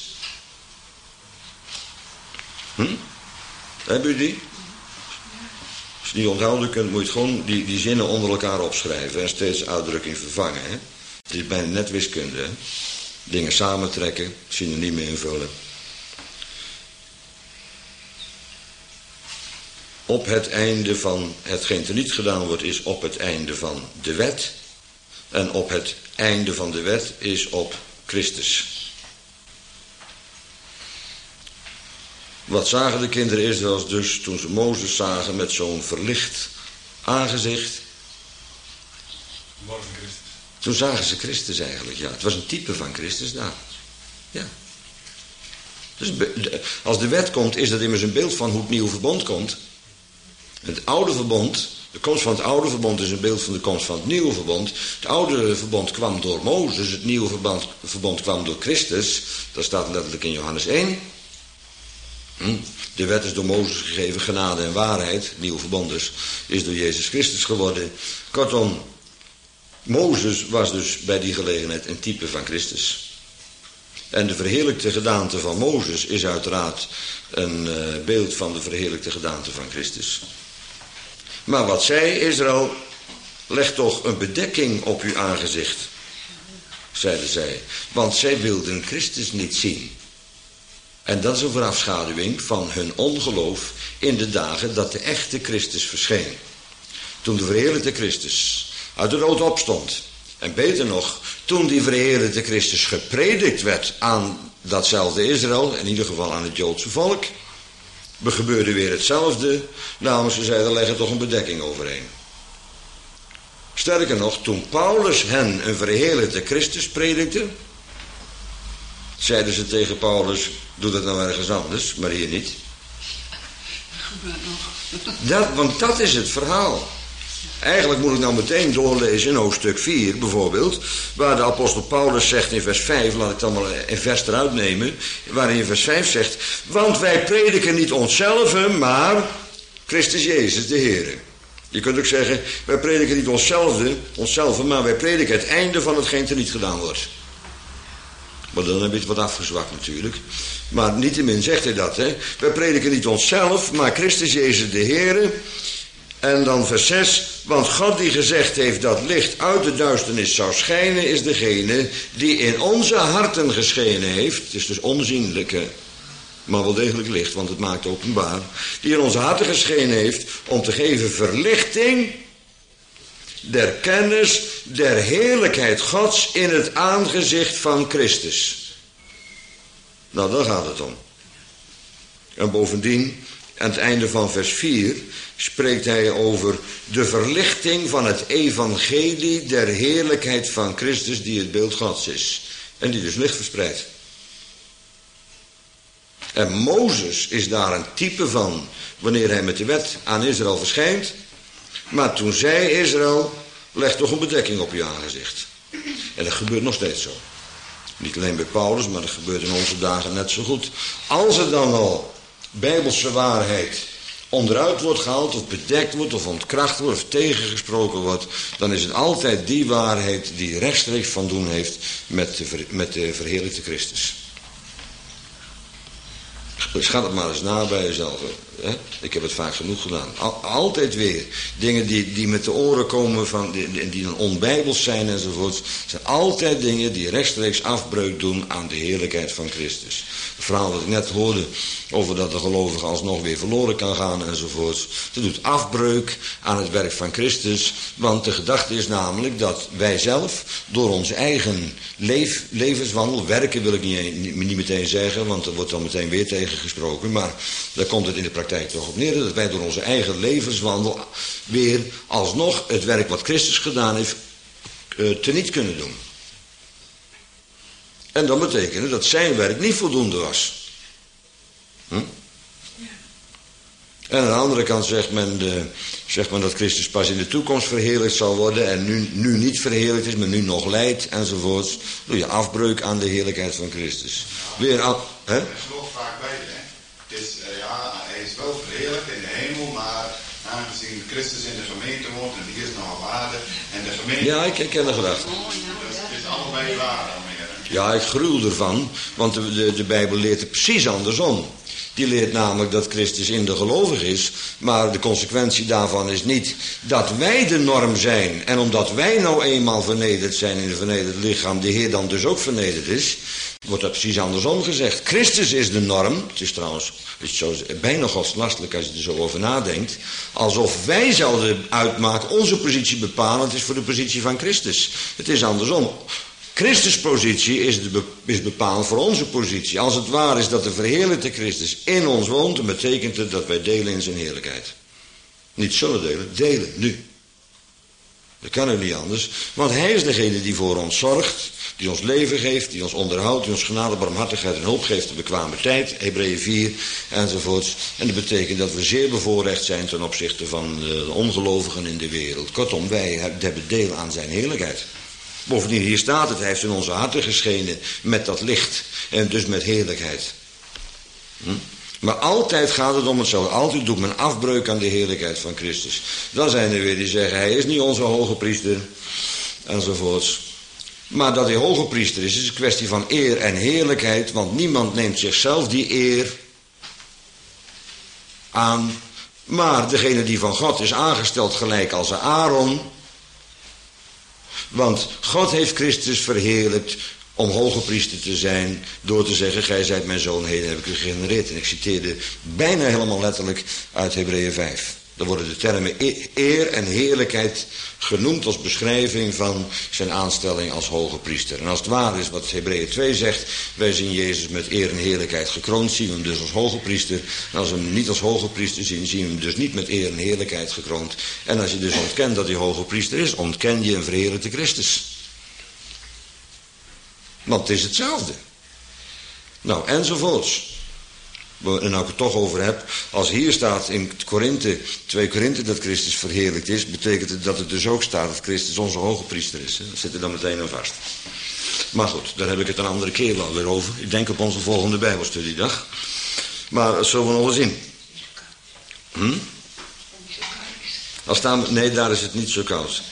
Hebben jullie die? Als je die onthouden kunt, moet je het gewoon die zinnen onder elkaar opschrijven. En steeds uitdrukking vervangen. Hè? Het is bijna net wiskunde. Hè? Dingen samentrekken, synoniemen invullen. Op het einde van hetgeen teniet gedaan wordt, is op het einde van de wet. En op het einde van de wet is op Christus. Wat zagen de kinderen Israëls dus toen ze Mozes zagen met zo'n verlicht aangezicht? Morgen Christus. Toen zagen ze Christus eigenlijk, ja. Het was een type van Christus daar. Ja. Dus als de wet komt, is dat immers een beeld van hoe het nieuwe verbond komt. Het oude verbond, de komst van het oude verbond is een beeld van de komst van het nieuwe verbond. Het oude verbond kwam door Mozes, het nieuwe verbond kwam door Christus. Dat staat letterlijk in Johannes 1. De wet is door Mozes gegeven, genade en waarheid, het nieuwe verbond dus, is door Jezus Christus geworden. Kortom, Mozes was dus bij die gelegenheid een type van Christus. En de verheerlijkte gedaante van Mozes is uiteraard een beeld van de verheerlijkte gedaante van Christus. Maar wat zei Israël? Leg toch een bedekking op uw aangezicht, zeiden zij. Want zij wilden Christus niet zien. En dat is een voorafschaduwing van hun ongeloof in de dagen dat de echte Christus verscheen. Toen de verheerlijkte Christus uit de dood opstond. En beter nog, toen die verheerlijkte Christus gepredikt werd aan datzelfde Israël, in ieder geval aan het Joodse volk, gebeurde weer hetzelfde. Namens ze zeiden, leg er toch een bedekking overheen. Sterker nog, toen Paulus hen een verheerlijkte Christus predikte, zeiden ze tegen Paulus, doe dat nou ergens anders, maar hier niet. Want dat is het verhaal. Eigenlijk moet ik nou meteen doorlezen in hoofdstuk 4 bijvoorbeeld, waar de apostel Paulus zegt in vers 5, laat ik dan maar een vers eruit nemen, waarin in vers 5 zegt, want wij prediken niet onszelf, maar Christus Jezus de Heere. Je kunt ook zeggen, wij prediken niet onszelf, maar wij prediken het einde van hetgeen teniet gedaan wordt. Maar dan heb je het wat afgezwakt natuurlijk. Maar niettemin zegt hij dat, hè. Wij prediken niet onszelf, maar Christus Jezus de Heere. En dan vers 6, want God die gezegd heeft dat licht uit de duisternis zou schijnen, is degene die in onze harten geschenen heeft. Het is dus onzienlijke, maar wel degelijk licht, want het maakt openbaar. Die in onze harten geschenen heeft om te geven verlichting der kennis der heerlijkheid Gods in het aangezicht van Christus. Nou, daar gaat het om. En bovendien, aan het einde van vers 4, spreekt hij over de verlichting van het evangelie der heerlijkheid van Christus, die het beeld Gods is. En die dus licht verspreidt. En Mozes is daar een type van, wanneer hij met de wet aan Israël verschijnt. Maar toen zei Israël, leg toch een bedekking op je aangezicht. En dat gebeurt nog steeds zo. Niet alleen bij Paulus, maar dat gebeurt in onze dagen net zo goed. Als er dan al bijbelse waarheid onderuit wordt gehaald, of bedekt wordt, of ontkracht wordt, of tegengesproken wordt, dan is het altijd die waarheid die rechtstreeks van doen heeft met de verheerlijkte Christus. Schat het maar eens na bij jezelf. Hè? Ik heb het vaak genoeg gedaan. Altijd weer. Dingen die met de oren komen, die dan onbijbels zijn enzovoort. Zijn altijd dingen die rechtstreeks afbreuk doen aan de heerlijkheid van Christus. Het verhaal dat ik net hoorde over dat de gelovige alsnog weer verloren kan gaan enzovoort. Dat doet afbreuk aan het werk van Christus. Want de gedachte is namelijk dat wij zelf door onze eigen levenswandel, werken wil ik niet meteen zeggen, want er wordt dan meteen weer tegen gesproken. Maar daar komt het in de praktijk toch op neer, dat wij door onze eigen levenswandel weer alsnog het werk wat Christus gedaan heeft teniet kunnen doen. En dan betekent dat zijn werk niet voldoende was. En aan de andere kant zegt men dat Christus pas in de toekomst verheerlijkt zal worden en nu niet verheerlijkt is, maar nu nog lijdt enzovoorts. Doe je afbreuk aan de heerlijkheid van Christus. Weer af, hè? Er is nog vaak bij, hè? Het is, hij is wel verheerlijkt in de hemel, maar aangezien Christus in de gemeente woont en die is nog op aarde en de gemeente... Ja, ik ken de gedachte. Dus het is allebei waar dan weer. Ja, ik gruwel ervan, want de Bijbel leert het precies andersom. Die leert namelijk dat Christus in de gelovig is, maar de consequentie daarvan is niet dat wij de norm zijn. En omdat wij nou eenmaal vernederd zijn in een vernederd lichaam, de Heer dan dus ook vernederd is, wordt dat precies andersom gezegd. Christus is de norm. Het is trouwens bijna godslastelijk als je er zo over nadenkt. Alsof wij zouden uitmaken, onze positie bepalend is voor de positie van Christus. Het is andersom. Christus' positie is bepaald voor onze positie. Als het waar is dat de verheerlijkte Christus in ons woont, dan betekent het dat wij delen in zijn heerlijkheid. Niet zullen delen, nu. Dat kan ook niet anders, want hij is degene die voor ons zorgt, die ons leven geeft, die ons onderhoudt, die ons genade, barmhartigheid en hulp geeft, de bekwame tijd, Hebreeën 4 enzovoorts. En dat betekent dat we zeer bevoorrecht zijn ten opzichte van de ongelovigen in de wereld. Kortom, wij hebben deel aan zijn heerlijkheid. Bovendien, hier staat het, hij heeft in onze harten geschenen met dat licht en dus met heerlijkheid. Maar altijd gaat het om hetzelfde. Altijd doet men afbreuk aan de heerlijkheid van Christus. Dan zijn er weer die zeggen, hij is niet onze hoge priester enzovoorts. Maar dat hij hoge priester is een kwestie van eer en heerlijkheid, want niemand neemt zichzelf die eer aan. Maar degene die van God is aangesteld gelijk als Aaron. Want God heeft Christus verheerlijkt om hoge priester te zijn, door te zeggen, gij zijt mijn zoon, heden heb ik u gegenereerd. En ik citeerde bijna helemaal letterlijk uit Hebreeën 5. Daar worden de termen eer en heerlijkheid genoemd als beschrijving van zijn aanstelling als hoge priester. En als het waar is wat Hebreeën 2 zegt, wij zien Jezus met eer en heerlijkheid gekroond, zien we hem dus als hoge priester. En als we hem niet als hoge priester zien, zien we hem dus niet met eer en heerlijkheid gekroond. En als je dus ontkent dat hij hoge priester is, ontken je een verheerlijkte Christus. Want het is hetzelfde. Nou, enzovoorts. En nou ik het toch over heb, als hier staat in 2 Korinthe dat Christus verheerlijkt is, betekent het dat het dus ook staat dat Christus onze hoge priester is. Dat zit er dan meteen aan vast. Maar goed, daar heb ik het een andere keer wel weer over. Ik denk op onze volgende Bijbelstudiedag. Maar dat zullen we nog eens zien. Nee, daar is het niet zo koud.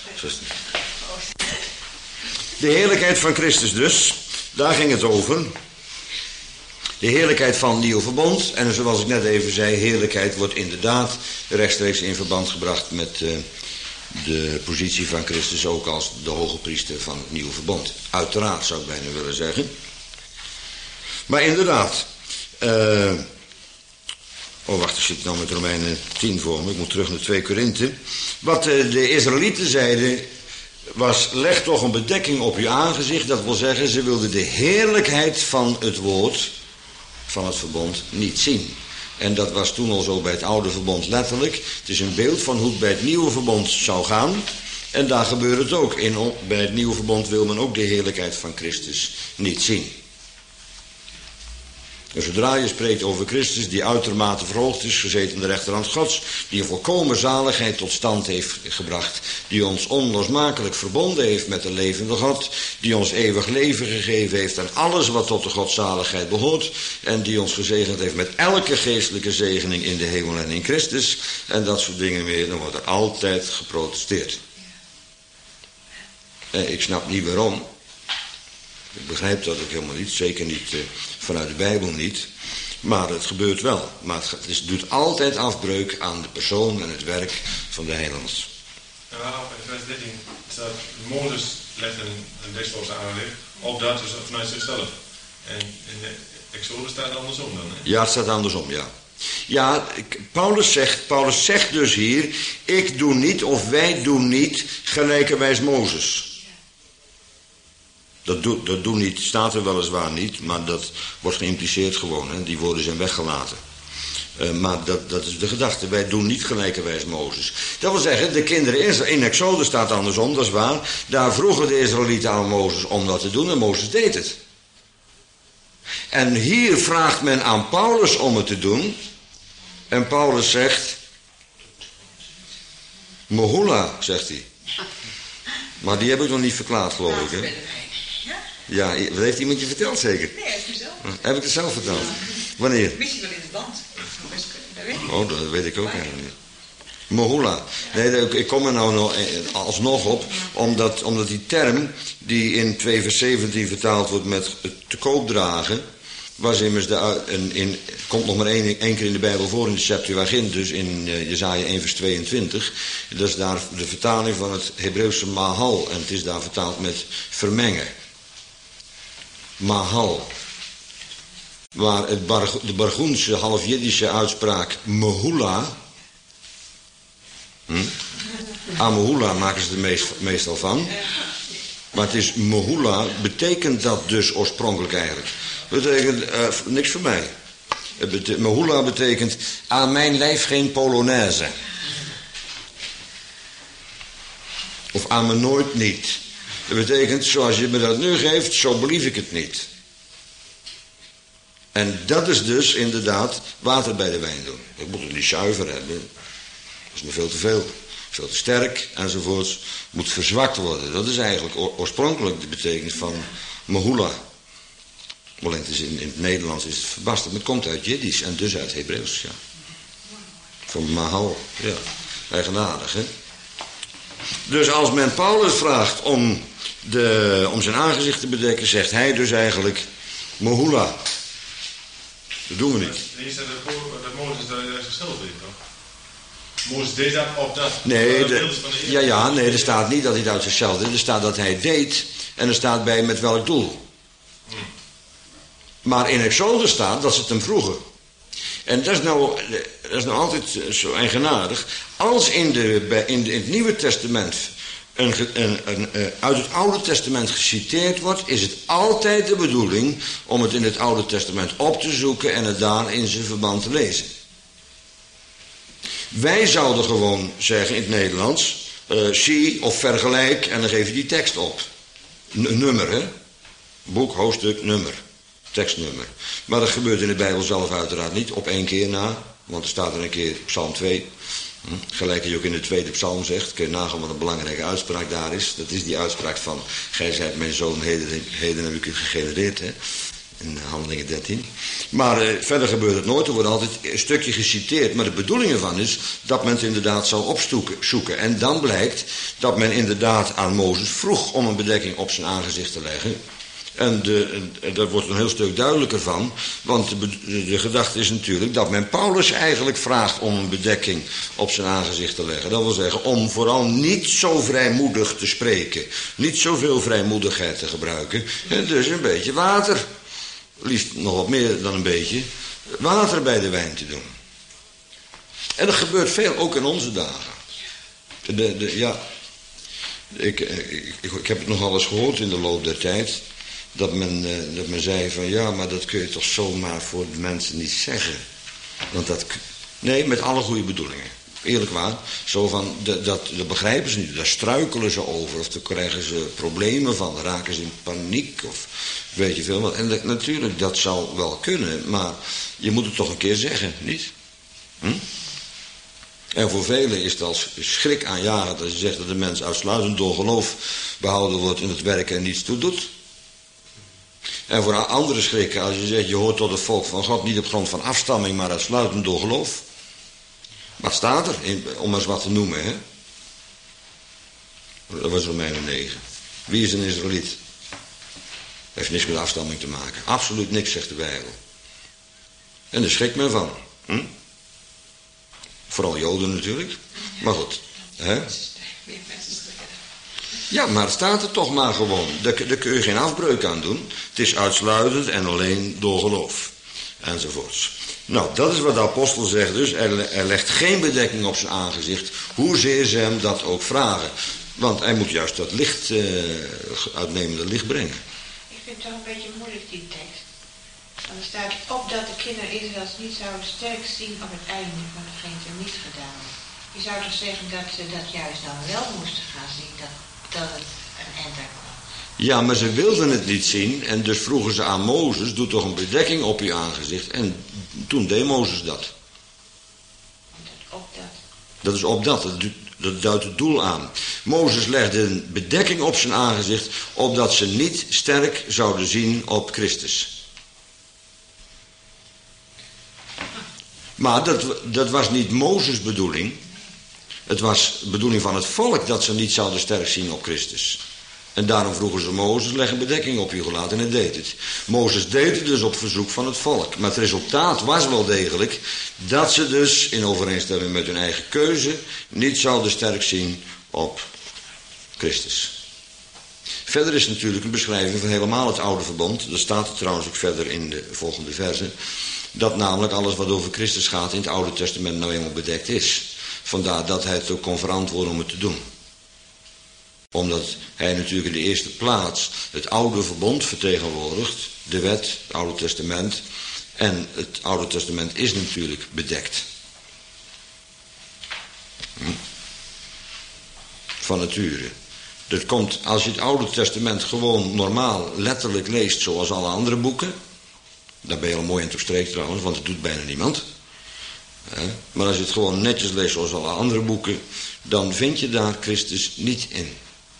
De heerlijkheid van Christus dus, daar ging het over. De heerlijkheid van het nieuwe verbond. En zoals ik net even zei, heerlijkheid wordt inderdaad rechtstreeks in verband gebracht met de positie van Christus ook als de hoge priester van het nieuwe verbond. Uiteraard zou ik bijna willen zeggen. Maar inderdaad, Oh, wacht, ik zit nou met Romeinen 10 voor me. Ik moet terug naar 2 Korinthe. Wat de Israëlieten zeiden was, leg toch een bedekking op je aangezicht. Dat wil zeggen, ze wilden de heerlijkheid van het woord, van het verbond, niet zien. En dat was toen al zo bij het oude verbond letterlijk. Het is een beeld van hoe het bij het nieuwe verbond zou gaan. En daar gebeurt het ook. Bij het nieuwe verbond wil men ook de heerlijkheid van Christus niet zien. En zodra je spreekt over Christus, die uitermate verhoogd is, gezeten aan de rechterhand Gods, die een volkomen zaligheid tot stand heeft gebracht, die ons onlosmakelijk verbonden heeft met de levende God, die ons eeuwig leven gegeven heeft en alles wat tot de godzaligheid behoort, en die ons gezegend heeft met elke geestelijke zegening in de hemel en in Christus, en dat soort dingen meer, dan wordt er altijd geprotesteerd. Ik snap niet waarom. Ik begrijp dat ook helemaal niet, zeker niet vanuit de Bijbel niet. Maar het gebeurt wel. Maar het doet altijd afbreuk aan de persoon en het werk van de heiland. Ja, in vers 13 staat, Mozes legt een despoos aanleg, opdat dus vanuit zichzelf. En in de Exodus staat het andersom dan, hè? Ja, het staat andersom, ja. Ja, Paulus zegt dus hier, ik doe niet of wij doen niet gelijkerwijs Mozes. Dat doen niet, staat er weliswaar niet, maar dat wordt geïmpliceerd gewoon. Hè? Die woorden zijn weggelaten. Maar dat is de gedachte. Wij doen niet gelijkerwijs Mozes. Dat wil zeggen, de kinderen in Exodus staat andersom, dat is waar. Daar vroegen de Israëlieten aan Mozes om dat te doen en Mozes deed het. En hier vraagt men aan Paulus om het te doen. En Paulus zegt, Mohula, zegt hij. Maar die heb ik nog niet verklaard, geloof ik. Hè? Ja, dat heeft iemand je verteld zeker? Nee, heb je zelf. Heb ik het zelf verteld? Wanneer? Misschien wel in het band. Dat weet ik. Oh, dat weet ik ook eigenlijk niet. Mohula. Nee, ik kom er nou alsnog op, omdat die term die in 2 vers 17 vertaald wordt met te koop dragen, was immers komt nog maar één keer in de Bijbel voor in de Septuagint, dus in Jesaja 1 vers 22. Dat is daar de vertaling van het Hebreeuwse mahal en het is daar vertaald met vermengen. Mahal. Waar de Bargoense half-Jiddische uitspraak Mohula. Amohula maken ze er meestal van. Maar het is Mohula, betekent dat dus oorspronkelijk eigenlijk. Betekent niks voor mij. Mohula betekent aan mijn lijf geen Polonaise. Of aan me nooit niet. Dat betekent, zoals je me dat nu geeft, zo belief ik het niet. En dat is dus inderdaad water bij de wijn doen. Ik moet het niet zuiver hebben. Dat is me veel te veel. Veel te sterk enzovoorts. Moet verzwakt worden. Dat is eigenlijk oorspronkelijk de betekenis van Mohula. Alleen in het Nederlands is het verbasterd. Maar het komt uit Jiddisch en dus uit Hebreeuws. Ja. Van Mahal. Ja. Eigenaardig, hè? Dus als men Paulus vraagt om zijn aangezicht te bedekken, zegt hij dus eigenlijk Mohula. Dat doen we niet. Hier staat dat Mozes daar zichzelf deed, toch? Mozes deed dat op dat. Nee, nee, er staat niet dat hij het uit zichzelf deed. Er staat dat hij het deed en er staat bij met welk doel. Maar in Exodus staat dat ze het hem vroegen. En dat is nou altijd zo eigenaardig. Als in het Nieuwe Testament uit het Oude Testament geciteerd wordt, is het altijd de bedoeling om het in het Oude Testament op te zoeken en het daar in zijn verband te lezen. Wij zouden gewoon zeggen in het Nederlands, zie of vergelijk en dan geef je die tekst op. Nummer, hè? Boek, hoofdstuk, nummer. Tekstnummer. Maar dat gebeurt in de Bijbel zelf uiteraard niet op 1 keer na. Want er staat er een keer Psalm 2. Gelijk je ook in de 2e psalm zegt. Kun je nagaan wat een belangrijke uitspraak daar is. Dat is die uitspraak van, gij zijt mijn zoon, heden heb ik u gegenereerd. Hè? In Handelingen 13. Maar verder gebeurt het nooit. Er wordt altijd een stukje geciteerd. Maar de bedoeling ervan is dat men het inderdaad zal opzoeken. En dan blijkt dat men inderdaad aan Mozes vroeg om een bedekking op zijn aangezicht te leggen. En daar wordt een heel stuk duidelijker van. Want de gedachte is natuurlijk dat men Paulus eigenlijk vraagt om een bedekking op zijn aangezicht te leggen. Dat wil zeggen om vooral niet zo vrijmoedig te spreken. Niet zoveel vrijmoedigheid te gebruiken. En dus een beetje water. Liefst nog wat meer dan een beetje. Water bij de wijn te doen. En dat gebeurt veel, ook in onze dagen. Ik heb het nogal eens gehoord in de loop der tijd. Dat men zei van ja, maar dat kun je toch zomaar voor de mensen niet zeggen. Want nee, met alle goede bedoelingen. Eerlijk waar. Zo van, dat begrijpen ze niet. Daar struikelen ze over. Of daar krijgen ze problemen van. Dan raken ze in paniek. Of weet je veel wat. En natuurlijk, dat zou wel kunnen. Maar je moet het toch een keer zeggen, niet? En voor velen is het als schrik aanjagend als je zegt dat de mens uitsluitend door geloof behouden wordt in het werk en niets toe doet. En voor andere schrikken als je zegt je hoort tot het volk van God niet op grond van afstamming, maar uitsluitend door geloof. Wat staat er? Om eens wat te noemen, hè? Dat was Romeinen 9. Wie is een Israëliet? Heeft niks met afstamming te maken. Absoluut niks, zegt de Bijbel. En daar schrikt men van. Vooral Joden natuurlijk. Maar goed. Hè? Ja, maar het staat er toch maar gewoon. Daar kun je geen afbreuk aan doen. Het is uitsluitend en alleen door geloof. Enzovoorts. Nou, dat is wat de apostel zegt dus. Er legt geen bedekking op zijn aangezicht. Hoezeer ze hem dat ook vragen. Want hij moet juist dat licht, uitnemende licht brengen. Ik vind het toch een beetje moeilijk die tekst. Want er staat opdat de kinderen Israëls niet zouden sterk zien op het einde van hetgeen ze niet gedaan hebben. Je zou toch zeggen dat ze dat juist dan wel moesten gaan zien, dat het een ender kwam. Ja, maar ze wilden het niet zien en dus vroegen ze aan Mozes, doe toch een bedekking op je aangezicht. En toen deed Mozes dat. Dat is opdat, dat duidt het doel aan. Mozes legde een bedekking op zijn aangezicht, opdat ze niet sterk zouden zien op Christus. Maar dat was niet Mozes' bedoeling. Het was de bedoeling van het volk dat ze niet zouden sterk zien op Christus. En daarom vroegen ze Mozes, leg een bedekking op je gelaat, en hij deed het. Mozes deed het dus op verzoek van het volk. Maar het resultaat was wel degelijk dat ze dus in overeenstemming met hun eigen keuze niet zouden sterk zien op Christus. Verder is natuurlijk een beschrijving van helemaal het oude verbond. Dat staat er trouwens ook verder in de volgende verse. Dat namelijk alles wat over Christus gaat in het Oude Testament nou eenmaal bedekt is. Vandaar dat hij het ook kon verantwoorden om het te doen. Omdat hij natuurlijk in de eerste plaats het oude verbond vertegenwoordigt. De wet, het Oude Testament. En het Oude Testament is natuurlijk bedekt. Van nature. Dat komt, als je het Oude Testament gewoon normaal letterlijk leest zoals alle andere boeken. Dan ben je al mooi in het streek trouwens, want het doet bijna niemand. Maar als je het gewoon netjes leest zoals alle andere boeken, dan vind je daar Christus niet in.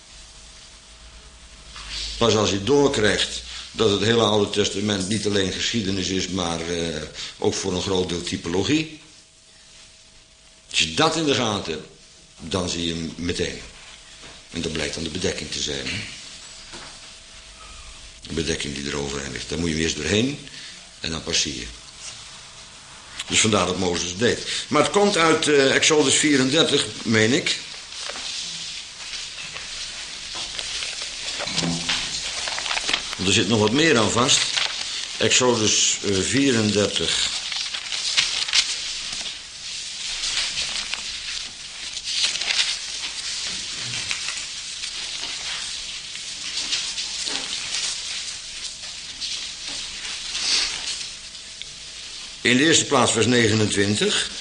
Pas als je doorkrijgt dat het hele Oude Testament niet alleen geschiedenis is, maar ook voor een groot deel typologie. Als je dat in de gaten hebt, dan zie je hem meteen. En dat blijkt dan de bedekking te zijn. Hè? De bedekking die eroverheen ligt. Daar moet je eerst doorheen en dan pas zie je. Dus vandaar dat Mozes het deed. Maar het komt uit Exodus 34, meen ik. Er zit nog wat meer aan vast. Exodus 34. In de eerste plaats vers 29.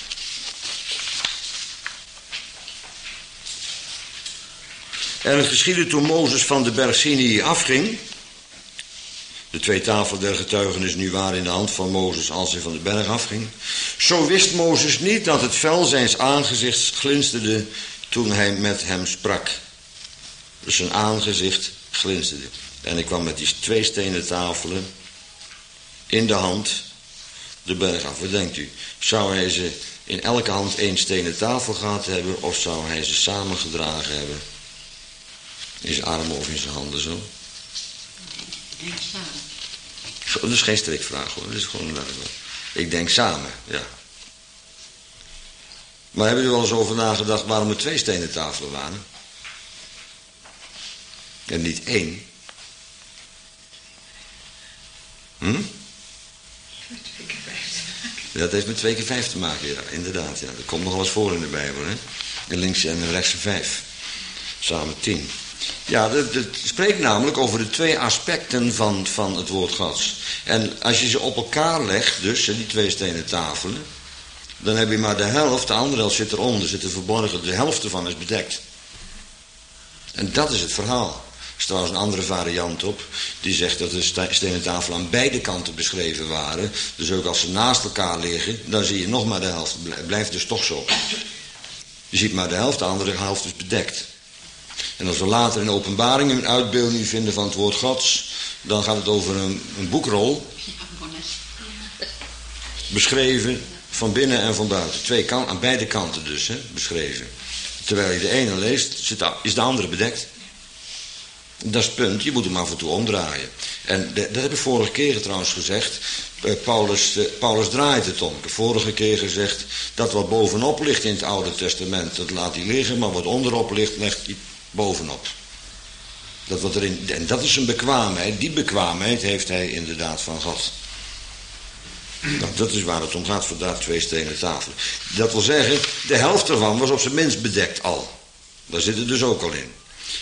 En het geschiedde toen Mozes van de berg Sinai afging. De twee tafelen der getuigenis nu waren in de hand van Mozes als hij van de berg afging. Zo wist Mozes niet dat het vel zijns aangezichts glinsterde toen hij met hem sprak. Dus zijn aangezicht glinsterde. En ik kwam met die twee stenen tafelen in de hand de berg af. Wat denkt u? Zou hij ze in elke hand één stenen tafel gehad hebben, of zou hij ze samengedragen hebben? In zijn armen of in zijn handen zo? Ik denk samen. Dat is geen strikvraag hoor. Dat is gewoon ik denk samen, ja. Maar hebben jullie wel eens over nagedacht waarom er twee stenen tafelen waren? En niet één? Dat heeft met 2 keer 5 te maken, ja, inderdaad. Ja. Dat komt nog wel eens voor in de Bijbel, hè. Een linkse en een rechtse 5. Samen 10. Ja, het spreekt namelijk over de 2 aspecten van het woord Gods. En als je ze op elkaar legt, dus, die 2 stenen tafelen, dan heb je maar de helft, de andere helft zit eronder, zit er verborgen, de helft ervan is bedekt. En dat is het verhaal. Er is trouwens een andere variant op, die zegt dat de stenen tafelen aan beide kanten beschreven waren. Dus ook als ze naast elkaar liggen, dan zie je nog maar de helft. Het blijft dus toch zo. Je ziet maar de helft, de andere helft is bedekt. En als we later in Openbaring een uitbeelding vinden van het woord Gods, dan gaat het over een boekrol. Beschreven van binnen en van buiten. Aan beide kanten dus, beschreven. Terwijl je de ene leest, is de andere bedekt. Dat is het punt, je moet hem af en toe omdraaien. En dat heb ik vorige keer trouwens gezegd. Paulus draait het om. Ik heb vorige keer gezegd, dat wat bovenop ligt in het Oude Testament, dat laat hij liggen, maar wat onderop ligt, legt hij bovenop. En dat is een bekwaamheid. Die bekwaamheid heeft hij inderdaad van God. Nou, dat is waar het om gaat, vandaar 2 stenen tafelen. Dat wil zeggen, de helft ervan was op zijn minst bedekt al. Daar zit het dus ook al in.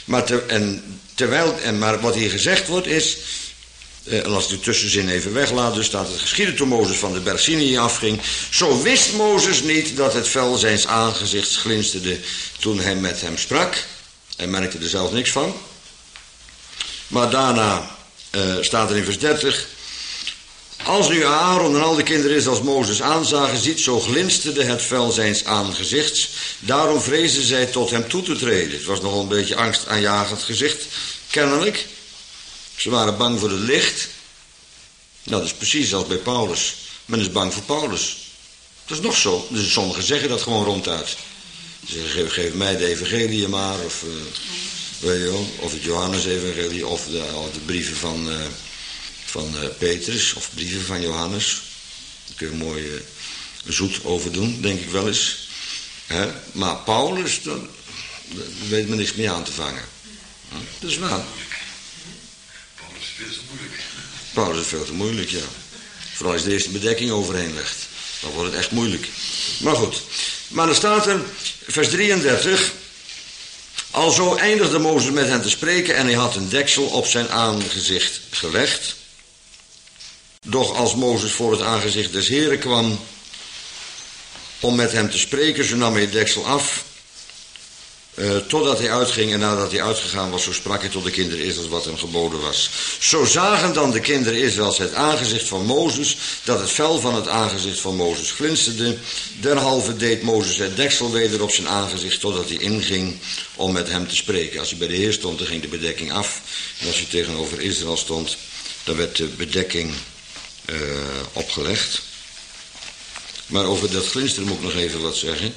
Maar wat hier gezegd wordt is, en als ik de tussenzin even weglaat, dus staat het geschiedde toen Mozes van de berg Sinai afging. Zo wist Mozes niet dat het vel zijns aangezichts glinsterde toen hij met hem sprak. Hij merkte er zelf niks van. Maar daarna staat er in vers 30... Als nu Aaron en al de kinderen Israëls Mozes aanzagen, ziet, zo glinsterde het vel zijns aangezichts. Daarom vreesden zij tot hem toe te treden. Het was nogal een beetje angstaanjagend gezicht, kennelijk. Ze waren bang voor het licht. Nou, dat is precies als bij Paulus. Men is bang voor Paulus. Dat is nog zo. Dus sommigen zeggen dat gewoon ronduit. Ze zeggen, geef mij de evangelie maar, of het Johannes-evangelie, of de brieven van Petrus, of brieven van Johannes. Daar kun je mooi zoet over doen, denk ik wel eens. Maar Paulus, daar weet men niks meer aan te vangen. Dat is waar. Paulus is veel te moeilijk. Paulus is veel te moeilijk, ja. Vooral als de eerste bedekking overheen legt. Dan wordt het echt moeilijk. Maar goed. Maar dan staat er, vers 33... Alzo eindigde Mozes met hen te spreken en hij had een deksel op zijn aangezicht gelegd. Doch als Mozes voor het aangezicht des Heren kwam om met hem te spreken, zo nam hij het deksel af, totdat hij uitging, en nadat hij uitgegaan was, zo sprak hij tot de kinderen Israëls wat hem geboden was. Zo zagen dan de kinderen Israëls het aangezicht van Mozes, dat het vel van het aangezicht van Mozes glinsterde. Derhalve deed Mozes het deksel weder op zijn aangezicht, totdat hij inging om met hem te spreken. Als hij bij de Heer stond, dan ging de bedekking af. En als hij tegenover Israël stond, dan werd de bedekking opgelegd. Maar over dat glinsteren moet ik nog even wat zeggen.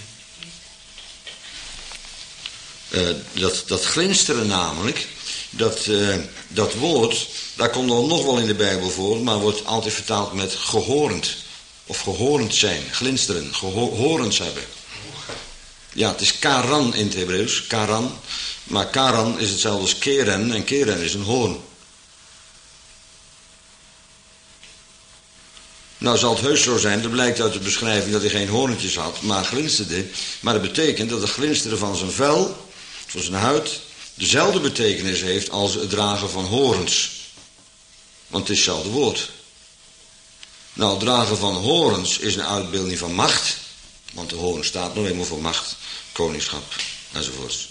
Dat glinsteren namelijk, dat woord, daar komt nog wel in de Bijbel voor, maar wordt altijd vertaald met gehorend. Of gehorend zijn, glinsteren, gehorens hebben. Ja, het is karan in het Hebreeuws, karan. Maar karan is hetzelfde als keren, en keren is een hoorn. Nou zal het heus zo zijn, dat blijkt uit de beschrijving dat hij geen hoorntjes had, maar glinsterde. Maar dat betekent dat het glinsteren van zijn vel, van zijn huid, dezelfde betekenis heeft als het dragen van horens. Want het is hetzelfde woord. Nou, het dragen van horens is een uitbeelding van macht. Want de hoorn staat nog eenmaal voor macht, koningschap enzovoorts.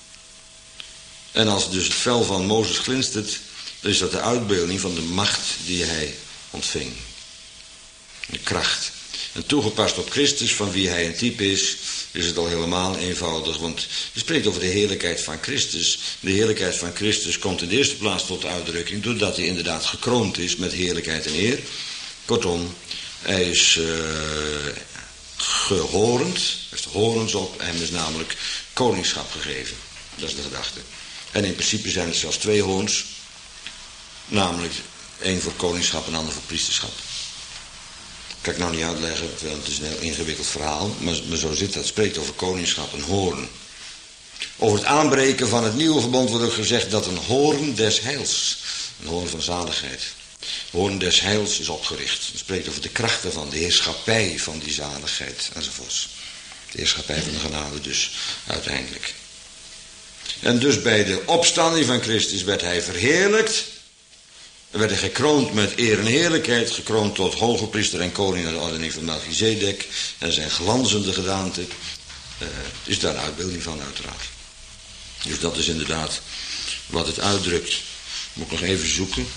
En als dus het vel van Mozes glinstert, dan is dat de uitbeelding van de macht die hij ontving. De kracht. En toegepast op Christus, van wie hij een type is het al helemaal eenvoudig. Want het spreekt over de heerlijkheid van Christus. De heerlijkheid van Christus komt in de eerste plaats tot uitdrukking, doordat hij inderdaad gekroond is met heerlijkheid en eer. Kortom, hij is gehorend, heeft horens op, en hem is namelijk koningschap gegeven. Dat is de gedachte. En in principe zijn het zelfs 2 hoorns, namelijk 1 voor koningschap en 1 ander voor priesterschap. Kan ik nou niet uitleggen, want het is een heel ingewikkeld verhaal, maar zo zit dat. Het spreekt over koningschap, een hoorn. Over het aanbreken van het nieuwe verbond wordt ook gezegd dat een hoorn des heils, een hoorn van zaligheid. hoorn des heils is opgericht. Het spreekt over de krachten van de heerschappij van die zaligheid enzovoorts. De heerschappij van de genade dus uiteindelijk. En dus bij de opstanding van Christus werd hij verheerlijkt. Er werd hij gekroond met eer en heerlijkheid, gekroond tot hoge priester en koning naar de ordening van Melchizedek. En zijn glanzende gedaante is daar een uitbeelding van uiteraard. Dus dat is inderdaad wat het uitdrukt. Moet ik nog even zoeken.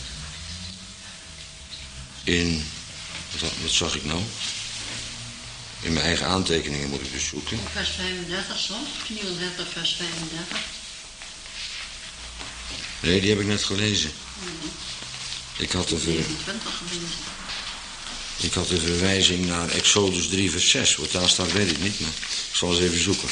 Wat zag ik nou? In mijn eigen aantekeningen moet ik dus zoeken. Vers 35 soms, 34 vers 35. Nee, die heb ik net gelezen. Ik had de verwijzing naar Exodus 3 vers 6. Wat daar staat weet ik niet, maar ik zal eens even zoeken.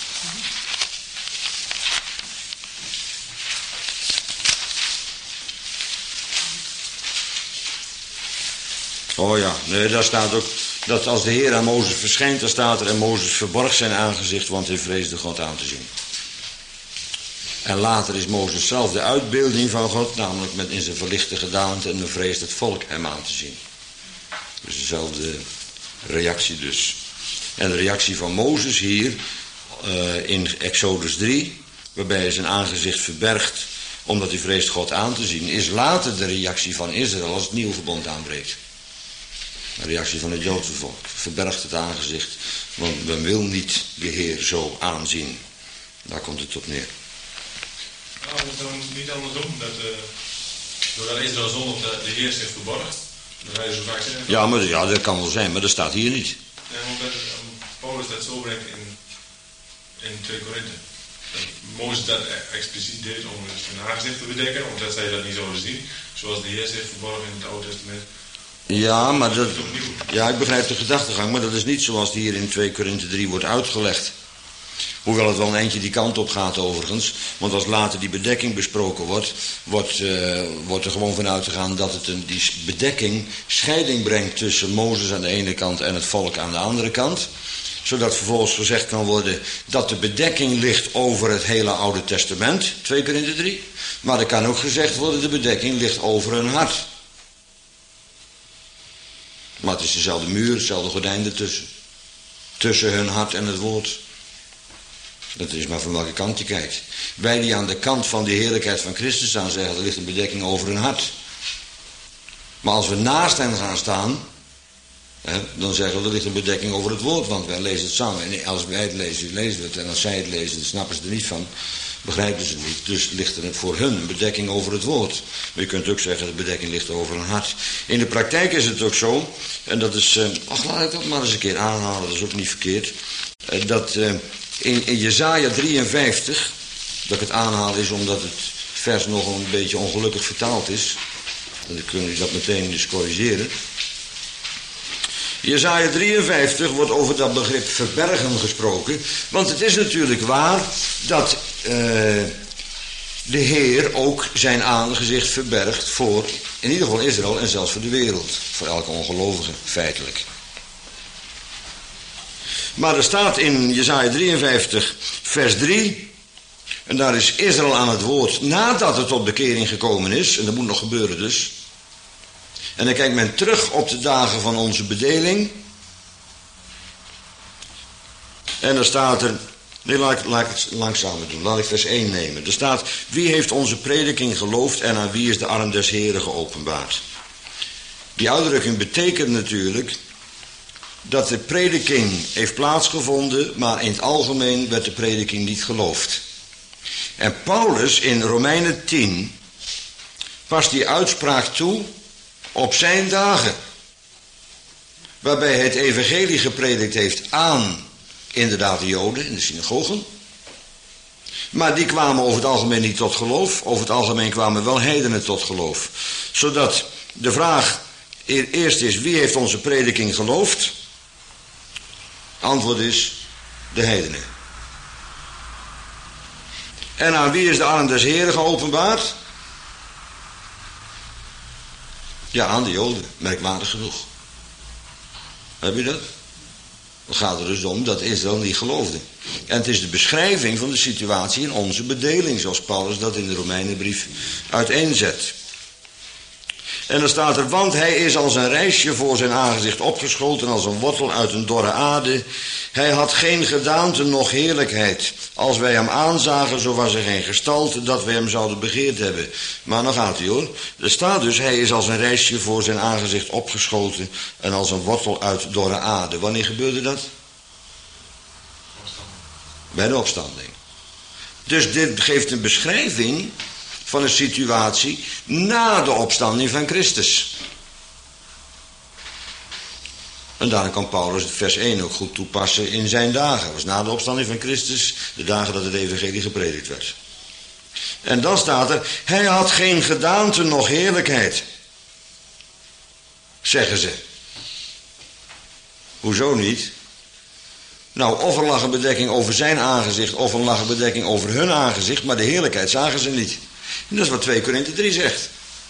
Oh ja, nee, daar staat ook dat als de Heer aan Mozes verschijnt, dan staat er en Mozes verborg zijn aangezicht, want hij vreesde God aan te zien. En later is Mozes zelf de uitbeelding van God, namelijk met in zijn verlichte gedaante, en dan vreest het volk hem aan te zien. Dus dezelfde reactie dus. En de reactie van Mozes hier in Exodus 3, waarbij hij zijn aangezicht verbergt, omdat hij vreest God aan te zien, is later de reactie van Israël als het nieuwe verbond aanbreekt. De reactie van het Joodse volk. Verbergt het aangezicht, want men wil niet de Heer zo aanzien. Daar komt het op neer. Nou, het is dan niet andersom, doordat Israël zonder de Heer zich verborgt, dat wij zo vaak zeggen. Ja, maar dat kan wel zijn, maar dat staat hier niet. Ja, omdat Paulus dat zo brengt in 2 Korinthe. Mozes dat expliciet deed om zijn aangezicht te bedekken, omdat zij dat niet zouden zien, zoals de Heer zich verborgen in het Oude Testament. Ja, ik begrijp de gedachtegang, maar dat is niet zoals die hier in 2 Korinthe 3 wordt uitgelegd. Hoewel het wel een eindje die kant op gaat overigens. Want als later die bedekking besproken wordt er gewoon van uitgegaan dat die bedekking scheiding brengt tussen Mozes aan de ene kant en het volk aan de andere kant. Zodat vervolgens gezegd kan worden dat de bedekking ligt over het hele Oude Testament, 2 Korinthe 3. Maar er kan ook gezegd worden de bedekking ligt over hun hart. Maar het is dezelfde muur, hetzelfde gordijn ertussen. Tussen hun hart en het woord. Dat is maar van welke kant je kijkt. Wij die aan de kant van de heerlijkheid van Christus staan zeggen, er ligt een bedekking over hun hart. Maar als we naast hen gaan staan, dan zeggen we, er ligt een bedekking over het woord, want wij lezen het samen. En als wij het lezen, lezen we het. En als zij het lezen, dan snappen ze er niet van. Begrijpen ze het niet. Dus ligt er voor hun een bedekking over het woord. Maar je kunt ook zeggen, de bedekking ligt over hun hart. In de praktijk is het ook zo, en dat is, laat ik dat maar eens een keer aanhalen, dat is ook niet verkeerd. Dat in Jesaja 53, dat ik het aanhaal is omdat het vers nog een beetje ongelukkig vertaald is. Dan kunnen jullie dat meteen dus corrigeren. Jesaja 53 wordt over dat begrip verbergen gesproken. Want het is natuurlijk waar dat de Heer ook zijn aangezicht verbergt voor in ieder geval Israël en zelfs voor de wereld. Voor elke ongelovige feitelijk. Maar er staat in Jesaja 53 vers 3. En daar is Israël aan het woord nadat het tot bekering gekomen is. En dat moet nog gebeuren dus. En dan kijkt men terug op de dagen van onze bedeling. En dan staat er, nee, laat ik het langzamer doen, laat ik vers 1 nemen. Er staat, wie heeft onze prediking geloofd en aan wie is de arm des Heren geopenbaard? Die uitdrukking betekent natuurlijk dat de prediking heeft plaatsgevonden, maar in het algemeen werd de prediking niet geloofd. En Paulus in Romeinen 10 past die uitspraak toe op zijn dagen, waarbij hij het evangelie gepredikt heeft aan inderdaad de Joden in de synagogen. Maar die kwamen over het algemeen niet tot geloof. Over het algemeen kwamen wel heidenen tot geloof. Zodat de vraag eerst is, wie heeft onze prediking geloofd? Antwoord is, de heidenen. En aan wie is de arm des Heren geopenbaard? Ja, aan de Joden, merkwaardig genoeg. Heb je dat? Het gaat er dus om dat Israël niet geloofde. En het is de beschrijving van de situatie in onze bedeling, zoals Paulus dat in de Romeinenbrief uiteenzet. En dan staat er, want hij is als een rijsje voor zijn aangezicht opgeschoten, als een wortel uit een dorre aarde. Hij had geen gedaante noch heerlijkheid. Als wij hem aanzagen, zo was er geen gestalte dat wij hem zouden begeerd hebben. Maar dan gaat hij hoor. Er staat dus, hij is als een rijsje voor zijn aangezicht opgeschoten en als een wortel uit dorre aarde. Wanneer gebeurde dat? Bij de opstanding. Dus dit geeft een beschrijving van een situatie na de opstanding van Christus. En daarom kan Paulus het vers 1 ook goed toepassen in zijn dagen. Dat was na de opstanding van Christus, de dagen dat het evangelie gepredikt werd. En dan staat er, hij had geen gedaante noch heerlijkheid. Zeggen ze. Hoezo niet? Nou, of er lag een bedekking over zijn aangezicht, of er lag een bedekking over hun aangezicht, maar de heerlijkheid zagen ze niet. En dat is wat 2 Korinthe 3 zegt.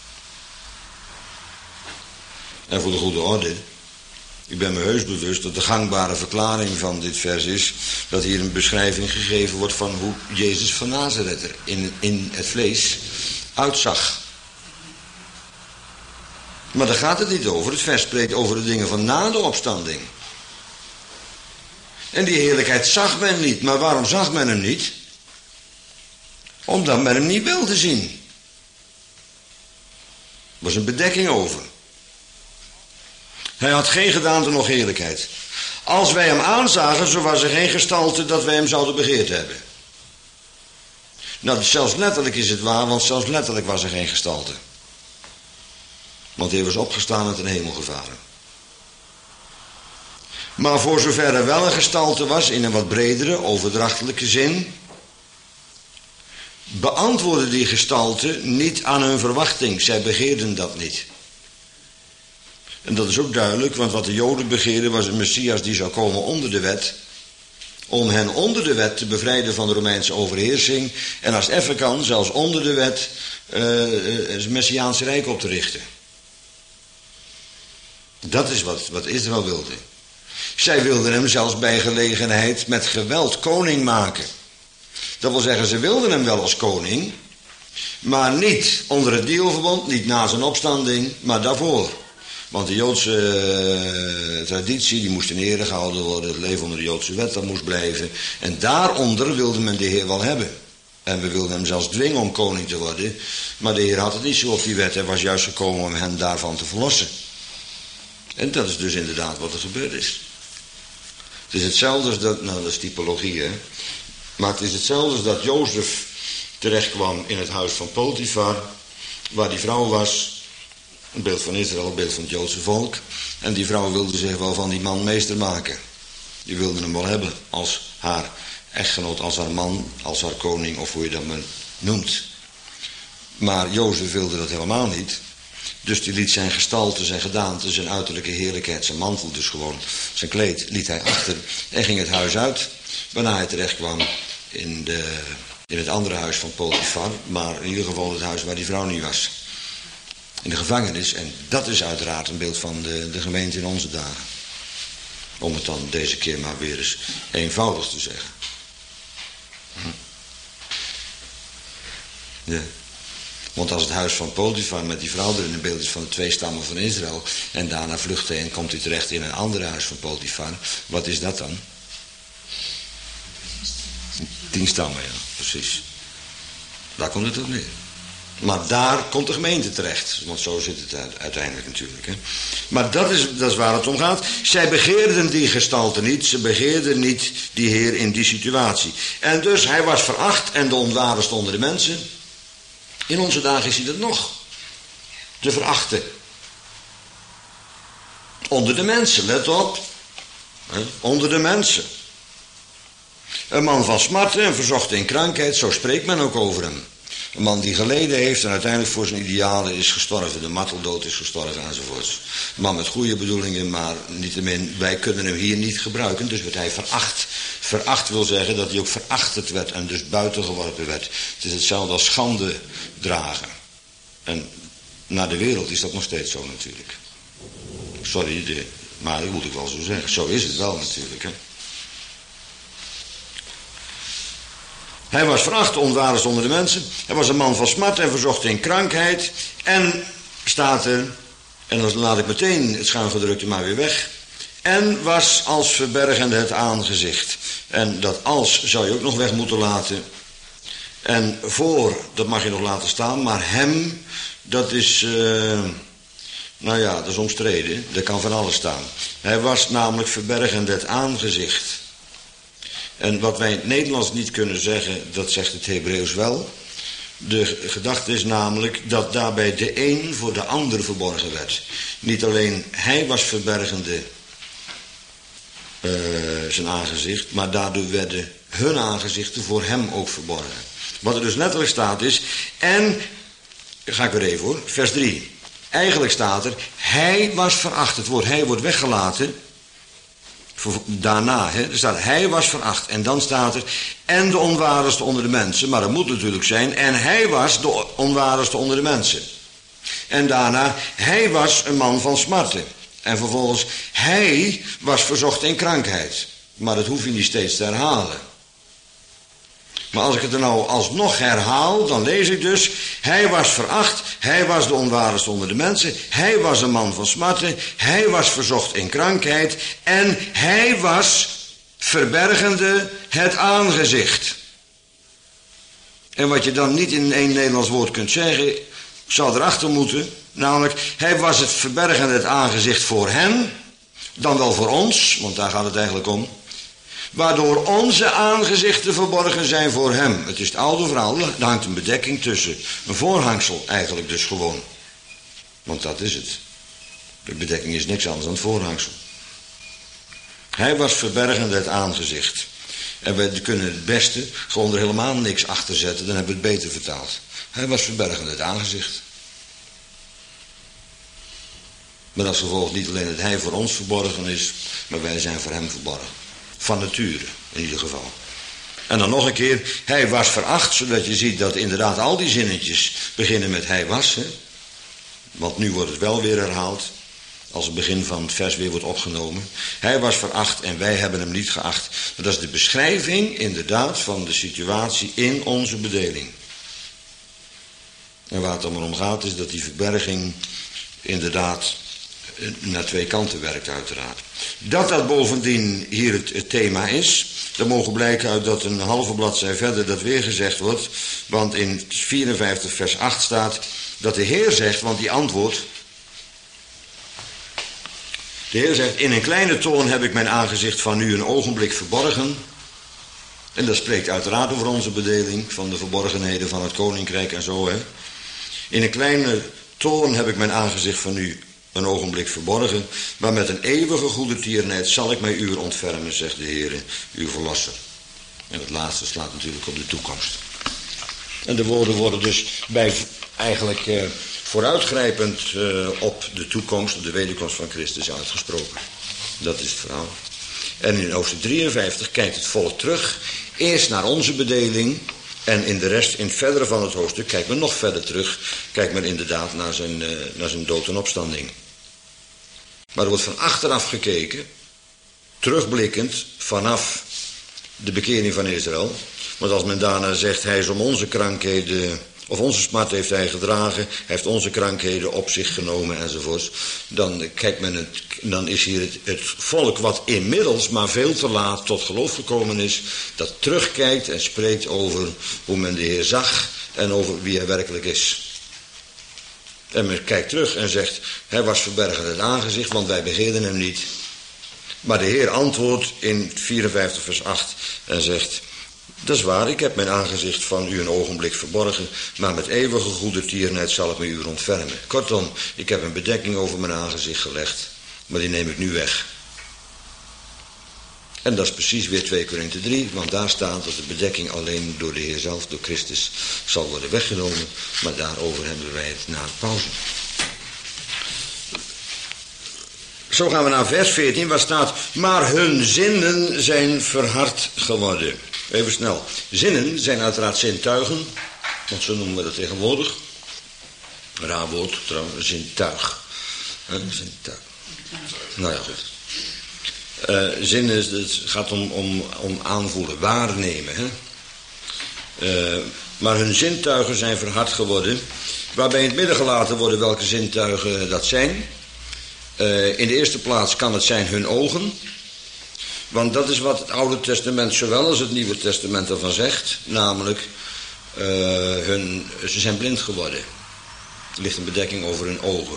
En voor de goede orde, ik ben me heus bewust dat de gangbare verklaring van dit vers is dat hier een beschrijving gegeven wordt van hoe Jezus van Nazareth er in het vlees uitzag. Maar daar gaat het niet over. Het vers spreekt over de dingen van na de opstanding. En die heerlijkheid zag men niet. Maar waarom zag men hem niet? Omdat men hem niet wilde zien. Er was een bedekking over. Hij had geen gedaante noch heerlijkheid. Als wij hem aanzagen, zo was er geen gestalte dat wij hem zouden begeerd hebben. Nou, zelfs letterlijk is het waar, want zelfs letterlijk was er geen gestalte. Want hij was opgestaan en ten hemel gevaren. Maar voor zover er wel een gestalte was, in een wat bredere, overdrachtelijke zin, beantwoordde die gestalte niet aan hun verwachting. Zij begeerden dat niet. En dat is ook duidelijk, want wat de Joden begeerden was een Messias die zou komen onder de wet, om hen onder de wet te bevrijden van de Romeinse overheersing en als het even kan, zelfs onder de wet, het Messiaanse Rijk op te richten. Dat is wat Israël wilde. Zij wilden hem zelfs bij gelegenheid met geweld koning maken. Dat wil zeggen, ze wilden hem wel als koning, maar niet onder het dealverbond, niet na zijn opstanding, maar daarvoor. Want de Joodse traditie, die moest in ere gehouden worden, het leven onder de Joodse wet, dat moest blijven. En daaronder wilde men de Heer wel hebben. En we wilden hem zelfs dwingen om koning te worden, maar de Heer had het niet zo op die wet, hij was juist gekomen om hen daarvan te verlossen. En dat is dus inderdaad wat er gebeurd is. Het is hetzelfde als dat, nou dat is typologie hè, maar het is hetzelfde als dat Jozef terechtkwam in het huis van Potifar, waar die vrouw was, een beeld van Israël, een beeld van het Joodse volk. En die vrouw wilde zich wel van die man meester maken. Die wilde hem wel hebben als haar echtgenoot, als haar man, als haar koning of hoe je dat maar noemt. Maar Jozef wilde dat helemaal niet. Dus die liet zijn gestalte, zijn gedaante, zijn uiterlijke heerlijkheid, zijn mantel dus gewoon, zijn kleed liet hij achter en ging het huis uit. Waarna hij terecht kwam in het andere huis van Potifar, maar in ieder geval het huis waar die vrouw niet was. In de gevangenis, en dat is uiteraard een beeld van de gemeente in onze dagen. Om het dan deze keer maar weer eens eenvoudig te zeggen. Ja. Want als het huis van Potifar met die vrouw er in een beeld is van de 2 stammen van Israël, en daarna vlucht hij en komt hij terecht in een ander huis van Potifar, wat is dat dan? 10 stammen, ja, precies. Daar komt het op neer. Maar daar komt de gemeente terecht. Want zo zit het uiteindelijk natuurlijk. Hè. Maar dat is waar het om gaat. Zij begeerden die gestalte niet. Ze begeerden niet die Heer in die situatie. En dus hij was veracht en de onwaardigst onder de mensen. In onze dagen is hij dat nog. Te verachten. Onder de mensen, let op. Onder de mensen. Een man van smarten en verzocht in krankheid, zo spreekt men ook over hem. Een man die geleden heeft en uiteindelijk voor zijn idealen is gestorven. De marteldood is gestorven enzovoorts. Een man met goede bedoelingen, maar niettemin, wij kunnen hem hier niet gebruiken. Dus werd hij veracht. Veracht wil zeggen dat hij ook verachterd werd en dus buitengeworpen werd. Het is hetzelfde als schande dragen. En naar de wereld is dat nog steeds zo natuurlijk. Sorry, maar dat moet ik wel zo zeggen. Zo is het wel natuurlijk, hè. Hij was veracht, onwaardigst onder de mensen. Hij was een man van smart en verzocht in krankheid. En staat er, en dan laat ik meteen het schuingedrukte maar weer weg, en was als verbergende het aangezicht. En dat als zou je ook nog weg moeten laten. En voor, dat mag je nog laten staan, maar hem, dat is, nou ja, dat is omstreden. Dat kan van alles staan. Hij was namelijk verbergende het aangezicht. En wat wij in het Nederlands niet kunnen zeggen, dat zegt het Hebreeuws wel. De gedachte is namelijk dat daarbij de een voor de ander verborgen werd. Niet alleen hij was verbergende zijn aangezicht, maar daardoor werden hun aangezichten voor hem ook verborgen. Wat er dus letterlijk staat is, en, ga ik weer even hoor, vers 3. Eigenlijk staat er, hij was veracht. Het woord hij wordt weggelaten. Daarna, er staat, hij was veracht. En dan staat er, en de onwaardigste onder de mensen. Maar dat moet natuurlijk zijn, en hij was de onwaardigste onder de mensen. En daarna, hij was een man van smarten. En vervolgens, hij was verzocht in krankheid. Maar dat hoef je niet steeds te herhalen. Maar als ik het er nou alsnog herhaal, dan lees ik dus, hij was veracht, hij was de onwaardigste onder de mensen, hij was een man van smarten, hij was verzocht in krankheid en hij was verbergende het aangezicht. En wat je dan niet in één Nederlands woord kunt zeggen, zou erachter moeten, namelijk, hij was het verbergende het aangezicht voor hem, dan wel voor ons, want daar gaat het eigenlijk om. Waardoor onze aangezichten verborgen zijn voor hem. Het is het oude verhaal, er hangt een bedekking tussen. Een voorhangsel eigenlijk dus gewoon. Want dat is het. De bedekking is niks anders dan het voorhangsel. Hij was verbergende het aangezicht. En we kunnen het beste gewoon er helemaal niks achter zetten. Dan hebben we het beter vertaald. Hij was verbergende het aangezicht. Maar dat is vervolgens niet alleen dat hij voor ons verborgen is, maar wij zijn voor hem verborgen. Van nature, in ieder geval. En dan nog een keer, hij was veracht, zodat je ziet dat inderdaad al die zinnetjes beginnen met hij was. Hè? Want nu wordt het wel weer herhaald, als het begin van het vers weer wordt opgenomen. Hij was veracht en wij hebben hem niet geacht. Maar dat is de beschrijving inderdaad van de situatie in onze bedeling. En waar het allemaal om gaat is dat die verberging inderdaad naar twee kanten werkt uiteraard. Dat bovendien hier het thema is, dat mogen blijken uit dat een halve bladzij verder dat weer gezegd wordt. Want in 54 vers 8 staat dat de Heer zegt, want die antwoordt. De Heer zegt, in een kleine toorn heb ik mijn aangezicht van u een ogenblik verborgen. En dat spreekt uiteraard over onze bedeling van de verborgenheden van het koninkrijk en zo. Hè. In een kleine toorn heb ik mijn aangezicht van u een ogenblik verborgen, maar met een eeuwige goede tierenheid zal ik mij u ontfermen, zegt de Heer, uw verlosser. En het laatste slaat natuurlijk op de toekomst. En de woorden worden dus eigenlijk vooruitgrijpend op de toekomst, op de wederkomst van Christus uitgesproken. Dat is het verhaal. En in hoofdstuk 53 kijkt het volk terug, eerst naar onze bedeling, en in de rest, in het verdere van het hoofdstuk, kijkt men nog verder terug, kijkt men inderdaad naar zijn dood en opstanding. Maar er wordt van achteraf gekeken, terugblikkend vanaf de bekering van Israël. Want als men daarna zegt, hij is om onze krankheden, of onze smart heeft hij gedragen, hij heeft onze krankheden op zich genomen enzovoorts. Dan kijkt men dan is hier het volk wat inmiddels maar veel te laat tot geloof gekomen is, dat terugkijkt en spreekt over hoe men de Heer zag en over wie hij werkelijk is. En men kijkt terug en zegt, hij was verbergen het aangezicht, want wij begeerden hem niet. Maar de Heer antwoordt in 54 vers 8 en zegt, dat is waar, ik heb mijn aangezicht van u een ogenblik verborgen, maar met eeuwige goede tierenheid zal ik mij u ontfermen. Kortom, ik heb een bedekking over mijn aangezicht gelegd, maar die neem ik nu weg. En dat is precies weer 2 Korinthe 3, want daar staat dat de bedekking alleen door de Heer zelf, door Christus, zal worden weggenomen. Maar daarover hebben wij het na de pauze. Zo gaan we naar vers 14, waar staat, maar hun zinnen zijn verhard geworden. Even snel. Zinnen zijn uiteraard zintuigen, want zo noemen we dat tegenwoordig. Raar woord, trouwens, zintuig. Zintuig. Nou ja, goed. Zinnen, het gaat om aanvoelen, waarnemen. Hè? Maar hun zintuigen zijn verhard geworden waarbij in het midden gelaten worden welke zintuigen dat zijn. In de eerste plaats kan het zijn hun ogen. Want dat is wat het Oude Testament zowel als het Nieuwe Testament ervan zegt. Namelijk, ze zijn blind geworden. Er ligt een bedekking over hun ogen.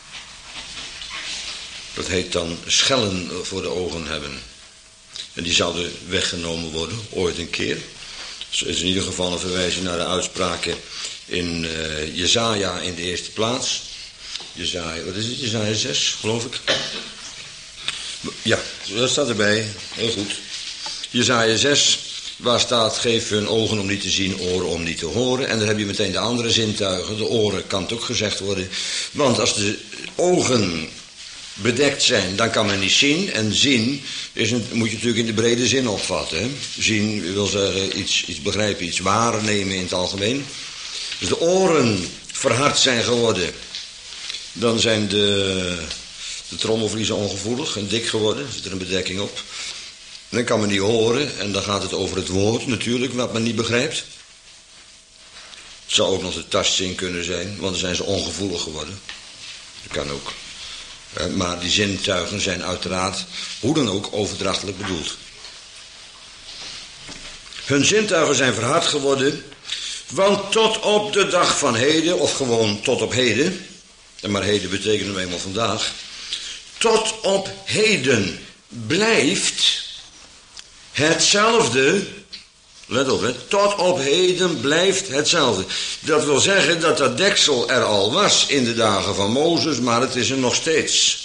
Dat heet dan schellen voor de ogen hebben. En die zouden weggenomen worden, ooit een keer. Dat is in ieder geval een verwijzing naar de uitspraken in Jesaja in de eerste plaats. Jesaja, wat is het? Jesaja 6, geloof ik. Ja, dat staat erbij. Heel goed. Jesaja 6, waar staat, geef hun ogen om niet te zien, oren om niet te horen. En dan heb je meteen de andere zintuigen. De oren kan het ook gezegd worden. Want als de ogen bedekt zijn, dan kan men niet zien. En zien moet je natuurlijk in de brede zin opvatten. Hè? Zien wil zeggen iets begrijpen, iets waarnemen in het algemeen. Dus de oren verhard zijn geworden. Dan zijn de trommelvliezen ongevoelig en dik geworden. Er zit er een bedekking op. Dan kan men niet horen. En dan gaat het over het woord natuurlijk, wat men niet begrijpt. Het zou ook nog de tastzin kunnen zijn, want dan zijn ze ongevoelig geworden. Dat kan ook. Maar die zintuigen zijn uiteraard, hoe dan ook, overdrachtelijk bedoeld. Hun zintuigen zijn verhard geworden, want tot op de dag van heden, of gewoon tot op heden, en maar heden betekent nu eenmaal vandaag, tot op heden blijft hetzelfde, let op, hè, tot op heden blijft hetzelfde. Dat wil zeggen dat dat deksel er al was in de dagen van Mozes, maar het is er nog steeds.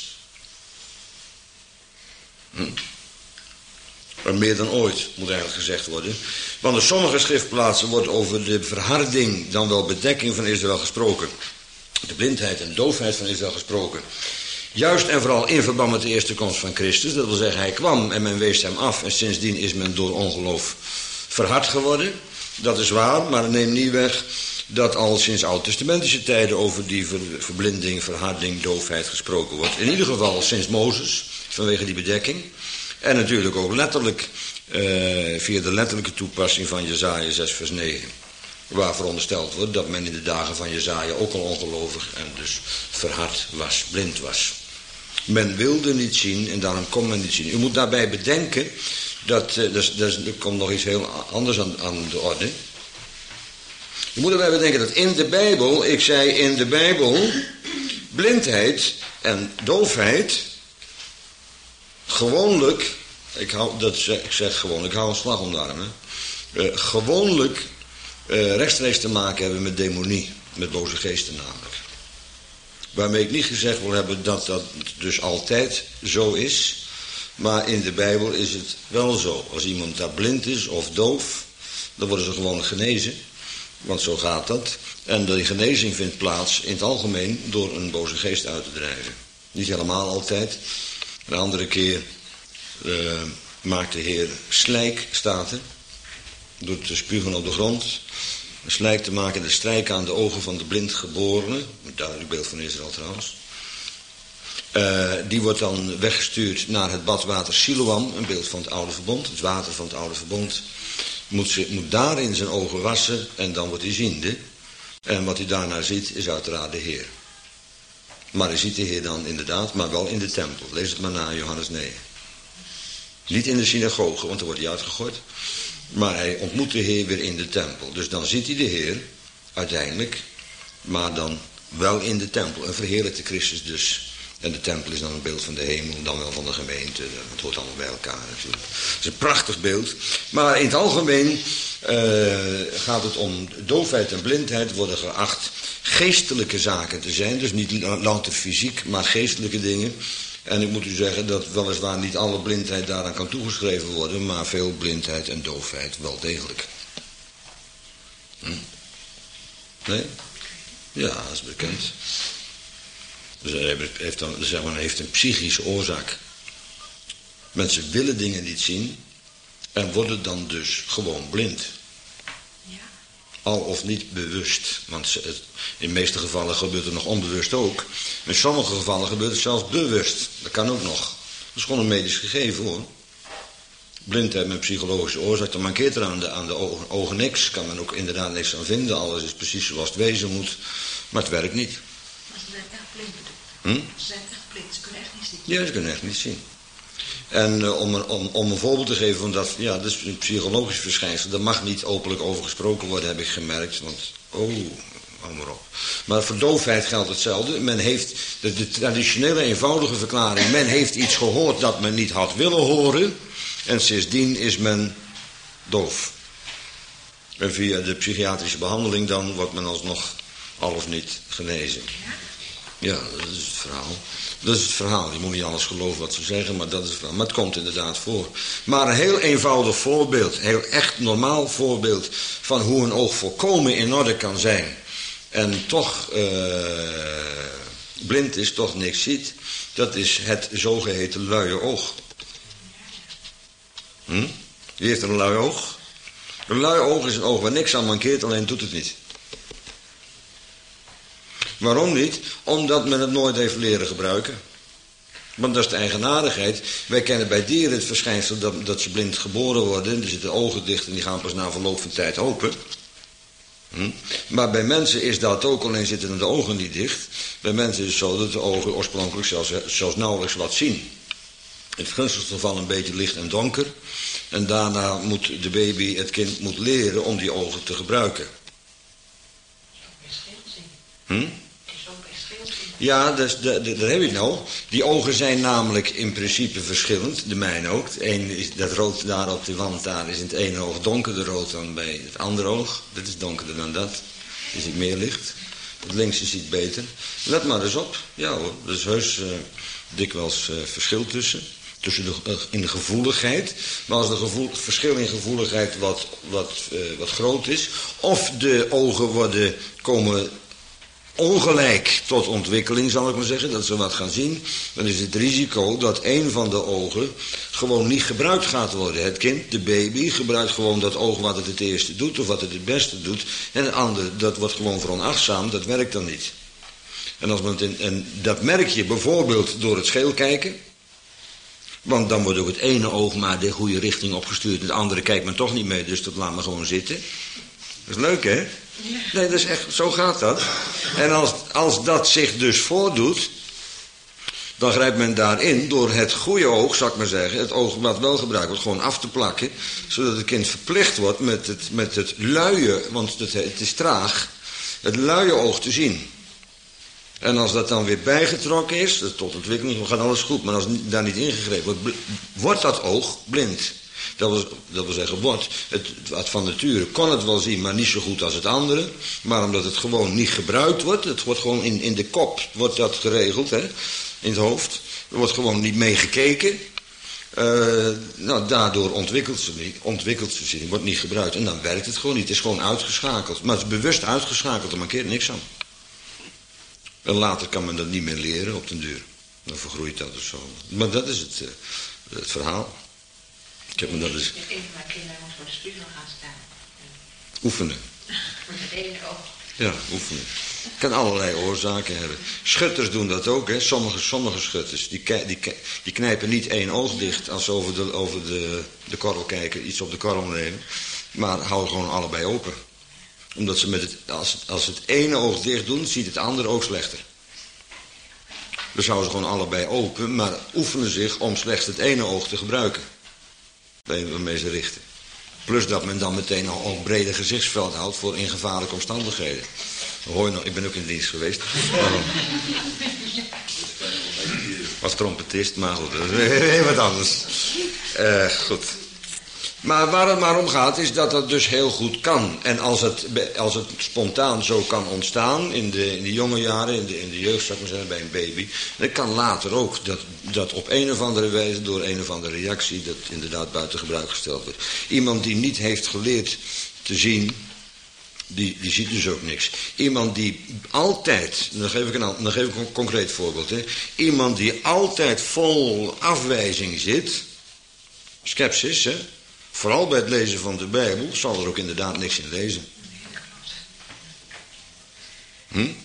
Meer dan ooit, moet eigenlijk gezegd worden. Want in sommige schriftplaatsen wordt over de verharding, dan wel bedekking van Israël gesproken. De blindheid en doofheid van Israël gesproken. Juist en vooral in verband met de eerste komst van Christus. Dat wil zeggen, hij kwam en men wees hem af. En sindsdien is men door ongeloof verhard geworden. Dat is waar, maar dat neemt niet weg dat al sinds oud-testamentische tijden over die verblinding, verharding, doofheid gesproken wordt. In ieder geval sinds Mozes, vanwege die bedekking. En natuurlijk ook letterlijk, via de letterlijke toepassing van Jesaja 6 vers 9. Waar verondersteld wordt dat men in de dagen van Jesaja ook al ongelovig en dus verhard was, blind was. Men wilde niet zien en daarom kon men niet zien. U moet daarbij bedenken dat, er komt nog iets heel anders aan de orde. U moet daarbij bedenken dat in de Bijbel, ik zei in de Bijbel, blindheid en doofheid gewoonlijk, ik hou een slag om de arm, gewoonlijk rechtstreeks te maken hebben met demonie, met boze geesten namelijk. Waarmee ik niet gezegd wil hebben dat dat dus altijd zo is, maar in de Bijbel is het wel zo. Als iemand daar blind is of doof, dan worden ze gewoon genezen, want zo gaat dat. En die genezing vindt plaats in het algemeen door een boze geest uit te drijven. Niet helemaal altijd. Een andere keer maakt de Heer slijk, staat er, door te spugen op de grond, een slijk te maken, de strijken aan de ogen van de blindgeborene, een duidelijk beeld van Israël trouwens. Die wordt dan weggestuurd naar het badwater Siloam, een beeld van het oude verbond, het water van het oude verbond. Moet daar in zijn ogen wassen en dan wordt hij ziende. En wat hij daarna ziet is uiteraard de Heer. Maar hij ziet de Heer dan inderdaad, maar wel in de tempel. Lees het maar na, Johannes 9. Niet in de synagoge, want dan wordt hij uitgegooid. Maar hij ontmoet de Heer weer in de tempel. Dus dan ziet hij de Heer, uiteindelijk, maar dan wel in de tempel. En verheerlijkte Christus dus. En de tempel is dan een beeld van de hemel, dan wel van de gemeente. Het hoort allemaal bij elkaar natuurlijk. Het is een prachtig beeld. Maar in het algemeen gaat het om doofheid en blindheid worden geacht geestelijke zaken te zijn. Dus niet louter fysiek, maar geestelijke dingen. En ik moet u zeggen dat weliswaar niet alle blindheid daaraan kan toegeschreven worden, maar veel blindheid en doofheid wel degelijk. Nee? Ja, dat is bekend. Dus hij heeft een psychische oorzaak. Mensen willen dingen niet zien en worden dan dus gewoon blind. Ja. Al of niet bewust. Want in de meeste gevallen gebeurt het nog onbewust ook. In sommige gevallen gebeurt het zelfs bewust. Dat kan ook nog. Dat is gewoon een medisch gegeven hoor. blindheid met psychologische oorzaak, dan mankeert er aan de ogen niks. Kan men ook inderdaad niks aan vinden. Alles is precies zoals het wezen moet. Maar het werkt niet. Maar ze zijn echt blind. Ze zijn echt blind, ze kunnen echt niet zien. Ja, ze kunnen echt niet zien. En om een voorbeeld te geven van dat, ja, dat is een psychologisch verschijnsel. Daar mag niet openlijk over gesproken worden, heb ik gemerkt. Want, hou maar op. Maar voor doofheid geldt hetzelfde. Men heeft de traditionele eenvoudige verklaring. Men heeft iets gehoord dat men niet had willen horen. En sindsdien is men doof. En via de psychiatrische behandeling dan wordt men alsnog al of niet genezen. Ja, dat is het verhaal. Dat is het verhaal. Je moet niet alles geloven wat ze zeggen, maar dat is het verhaal. Maar het komt inderdaad voor. Maar een heel eenvoudig voorbeeld, heel echt normaal voorbeeld van hoe een oog volkomen in orde kan zijn. En toch blind is, toch niks ziet. Dat is het zogeheten luie oog. Wie heeft er een lui oog? Een lui oog is een oog waar niks aan mankeert, alleen doet het niet. Waarom niet? Omdat men het nooit heeft leren gebruiken. Want dat is de eigenaardigheid. Wij kennen bij dieren het verschijnsel dat ze blind geboren worden. Er zitten ogen dicht en die gaan pas na verloop van tijd open. Maar bij mensen is dat ook, alleen zitten de ogen niet dicht. Bij mensen is het zo dat de ogen oorspronkelijk zelfs nauwelijks wat zien. In het gunstigste geval een beetje licht en donker. En daarna moet de baby, het kind, moet leren om die ogen te gebruiken. Ja, daar heb je het nou. Die ogen zijn namelijk in principe verschillend, de mijne ook. Het een is, dat rood daar op de wand, daar is in het ene oog donkerder rood dan bij het andere oog. Dit is donkerder dan dat. Er zit meer licht. Het linkse ziet beter. Let maar eens op. Ja hoor, er is heus dikwijls verschil tussen. In de gevoeligheid. Maar als het verschil in gevoeligheid wat groot is. Of de ogen komen ongelijk tot ontwikkeling, zal ik maar zeggen, dat ze wat gaan zien, dan is het risico dat een van de ogen gewoon niet gebruikt gaat worden. Het kind, de baby, gebruikt gewoon dat oog wat het eerste doet of wat het beste doet. En het andere, dat wordt gewoon veronachtzaamd, dat werkt dan niet. En dat merk je bijvoorbeeld door het scheel kijken. Want dan wordt ook het ene oog maar de goede richting opgestuurd. Het andere kijkt men toch niet mee, dus dat laat me gewoon zitten. Dat is leuk, hè? Nee, dat is echt, zo gaat dat. En als dat zich dus voordoet, dan grijpt men daarin door het goede oog, zal ik maar zeggen, het oog wat wel gebruikt wordt, gewoon af te plakken, zodat het kind verplicht wordt met het luie, want het is traag, het luie oog te zien. En als dat dan weer bijgetrokken is, tot ontwikkeling, dan gaat alles goed. Maar als daar niet ingegrepen wordt dat oog blind. Dat wil zeggen, het van nature kon het wel zien, maar niet zo goed als het andere. Maar omdat het gewoon niet gebruikt wordt, het wordt gewoon in de kop wordt dat geregeld, hè, in het hoofd. Er wordt gewoon niet meegekeken. Daardoor ontwikkelt ze zich, wordt niet gebruikt. En dan werkt het gewoon niet, het is gewoon uitgeschakeld. Maar het is bewust uitgeschakeld, er mankeert niks aan. En later kan men dat niet meer leren op den duur. Dan vergroeit dat of zo. Maar dat is het verhaal. Ik heb me dat eens... Een van mijn kinderen moet voor de spiegel gaan staan. Oefenen. Met het ene oog. Ja, oefenen. Het kan allerlei oorzaken hebben. Schutters doen dat ook, hè. Sommige schutters, die knijpen niet één oog dicht als ze over de korrel kijken, iets op de korrel nemen. Maar houden gewoon allebei open. Omdat ze als het ene oog dicht doen, ziet het andere ook slechter. Dus houden ze gewoon allebei open, maar oefenen zich om slechts het ene oog te gebruiken. Waarmee ze richten. Plus dat men dan meteen een ook breder gezichtsveld houdt voor in gevaarlijke omstandigheden. Hoor je nog, ik ben ook in dienst geweest. Als trompetist, maar goed, dat is heel wat anders. Goed. Maar waar het maar om gaat is dat dat dus heel goed kan. En als het spontaan zo kan ontstaan in de jonge jaren, in de jeugd, zou ik maar zeggen, bij een baby. Dan kan later ook dat op een of andere wijze door een of andere reactie dat inderdaad buiten gebruik gesteld wordt. Iemand die niet heeft geleerd te zien, die ziet dus ook niks. Iemand die altijd, dan geef ik een concreet voorbeeld. Hè. Iemand die altijd vol afwijzing zit, skepsis, hè. Vooral bij het lezen van de Bijbel zal er ook inderdaad niks in lezen.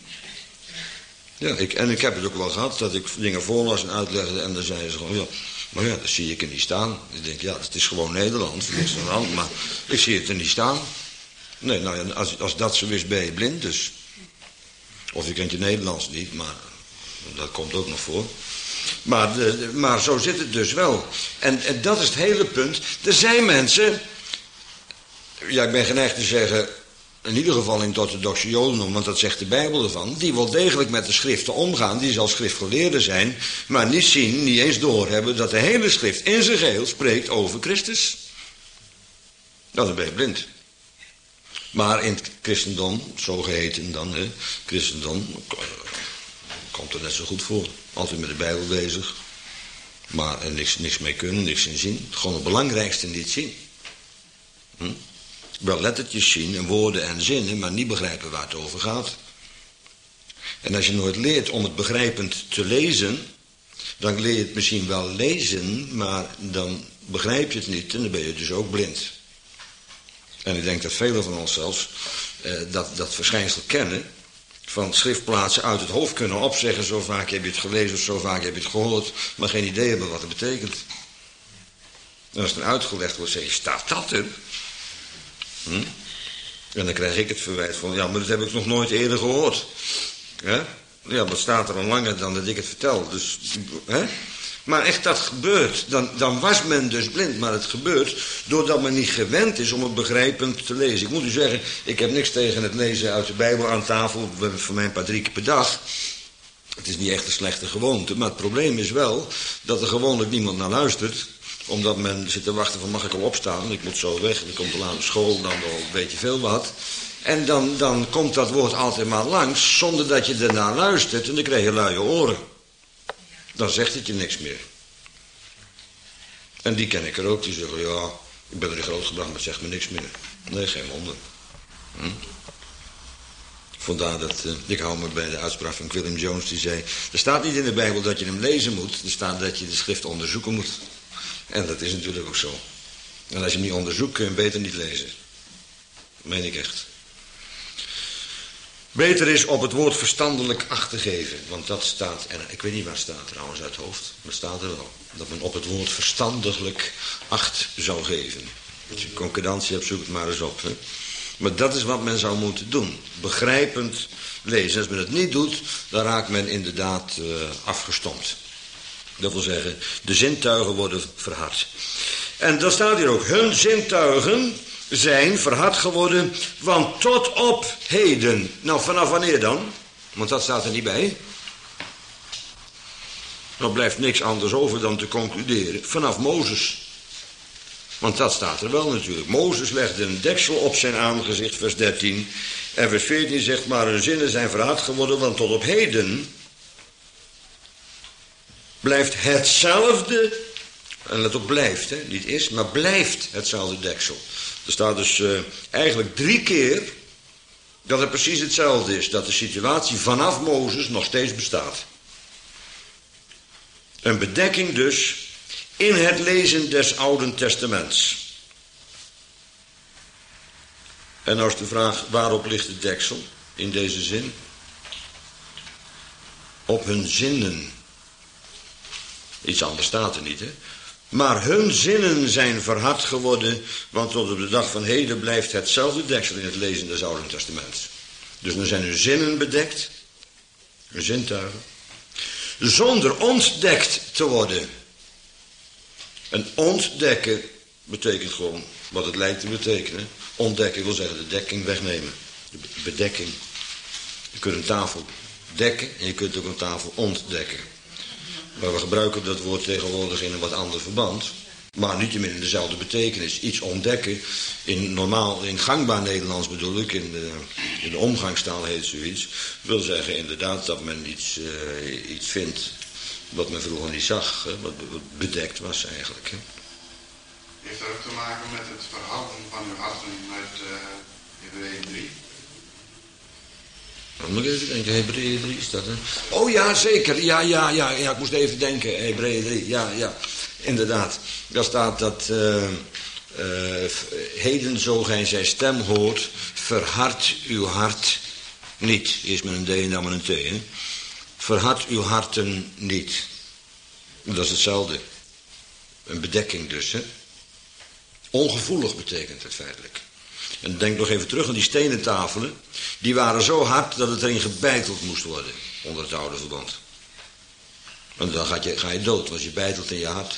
Ja, ik heb het ook wel gehad dat ik dingen voorlas en uitlegde en dan zeiden ze gewoon, ja, Maar ja, dat zie ik er niet staan. Ik denk, ja, het is gewoon Nederlands, niks aan de hand, maar ik zie het er niet staan. Nee, nou ja, als dat zo is, ben je blind dus. Of je kent je Nederlands niet, maar dat komt ook nog voor. Maar zo zit het dus wel. En dat is het hele punt. Er zijn mensen, ja, ik ben geneigd te zeggen, in ieder geval in het orthodoxe jodendom, want dat zegt de Bijbel ervan, die wel degelijk met de schriften omgaan, die zelfs schriftgeleerden zijn, maar niet zien, niet eens doorhebben, dat de hele schrift in zijn geheel spreekt over Christus. Dan ben je blind. Maar in het christendom, zo geheten dan, christendom, komt er net zo goed voor. Altijd met de Bijbel bezig. Maar er niks mee kunnen, niks in zien. Gewoon het belangrijkste niet zien. Wel lettertjes zien en woorden en zinnen, maar niet begrijpen waar het over gaat. En als je nooit leert om het begrijpend te lezen, dan leer je het misschien wel lezen, maar dan begrijp je het niet en dan ben je dus ook blind. En ik denk dat velen van ons zelfs dat verschijnsel kennen, van schriftplaatsen uit het hoofd kunnen opzeggen, zo vaak heb je het gelezen of zo vaak heb je het gehoord, maar geen idee hebben wat het betekent. En als het dan uitgelegd wordt, zeg je, staat dat er? En dan krijg ik het verwijt van, ja, maar dat heb ik nog nooit eerder gehoord. Ja, maar het staat er al langer dan dat ik het vertel. Dus, maar echt, dat gebeurt. Dan was men dus blind, maar het gebeurt doordat men niet gewend is om het begrijpend te lezen. Ik moet u zeggen, ik heb niks tegen het lezen uit de Bijbel aan tafel, voor mij een paar 3 keer per dag. Het is niet echt een slechte gewoonte, maar het probleem is wel dat er gewoonlijk niemand naar luistert, omdat men zit te wachten van, mag ik al opstaan? Ik moet zo weg, ik kom te laat op school, dan wel weet je veel wat. En dan komt dat woord altijd maar langs, zonder dat je ernaar luistert, en dan krijg je luie oren. Dan zegt het je niks meer. En die ken ik er ook, die zeggen, ja, ik ben erin grootgebracht, maar het zegt me niks meer. Nee, geen wonder. Vandaar dat, ik hou me bij de uitspraak van William Jones, die zei, er staat niet in de Bijbel dat je hem lezen moet, er staat dat je de schrift onderzoeken moet. En dat is natuurlijk ook zo. En als je hem niet onderzoekt, kun je hem beter niet lezen. Dat meen ik echt. Beter is op het woord verstandelijk acht te geven. Want dat staat, en ik weet niet waar het staat trouwens uit het hoofd, maar het staat er wel. Dat men op het woord verstandelijk acht zou geven. Als je concordantie hebt, zoek het maar eens op. Hè. Maar dat is wat men zou moeten doen. Begrijpend lezen. Als men het niet doet, dan raakt men inderdaad afgestompt. Dat wil zeggen, de zintuigen worden verhard. En dan staat hier ook, hun zintuigen zijn verhard geworden, want tot op heden. Nou, vanaf wanneer dan? Want dat staat er niet bij. Dan blijft niks anders over dan te concluderen. Vanaf Mozes. Want dat staat er wel natuurlijk. Mozes legde een deksel op zijn aangezicht, vers 13. En vers 14 zegt, maar hun zinnen zijn verhard geworden, want tot op heden blijft hetzelfde, en let op, blijft, niet is, maar blijft hetzelfde deksel. Er staat dus eigenlijk 3 keer dat het precies hetzelfde is, dat de situatie vanaf Mozes nog steeds bestaat. Een bedekking dus in het lezen des Oude Testaments. En nou is de vraag, waarop ligt het deksel in deze zin? Op hun zinnen. Iets anders staat er niet, hè. Maar hun zinnen zijn verhard geworden, want tot op de dag van heden blijft hetzelfde deksel in het lezen des Oude Testaments. Dus dan zijn hun zinnen bedekt, hun zintuigen, zonder ontdekt te worden. En ontdekken betekent gewoon wat het lijkt te betekenen. Ontdekken wil zeggen de dekking wegnemen, de bedekking. Je kunt een tafel dekken en je kunt ook een tafel ontdekken. Maar we gebruiken dat woord tegenwoordig in een wat ander verband. Maar niettemin in dezelfde betekenis. Iets ontdekken, in gangbaar Nederlands bedoel ik, in de omgangstaal heet zoiets. Wil zeggen inderdaad dat men iets vindt wat men vroeger niet zag. Hè, wat bedekt was eigenlijk. Hè. Heeft dat ook te maken met het verharden van uw harten uit Hebreeën 3? Dan moet ik even denken, Hebreeën 3 is dat, hè? Oh ja, zeker. Ja, ik moest even denken, Hebreeën 3, ja, inderdaad. Daar staat dat, heden zo gij zijn stem hoort, verhard uw hart niet. Eerst met een D en dan met een T, hè? Verhard uw harten niet. Dat is hetzelfde. Een bedekking dus, hè. Ongevoelig betekent het feitelijk. En denk nog even terug aan die stenen tafelen. Die waren zo hard dat het erin gebeiteld moest worden onder het oude verbond. Want dan ga je dood, als je beitelt in je hart.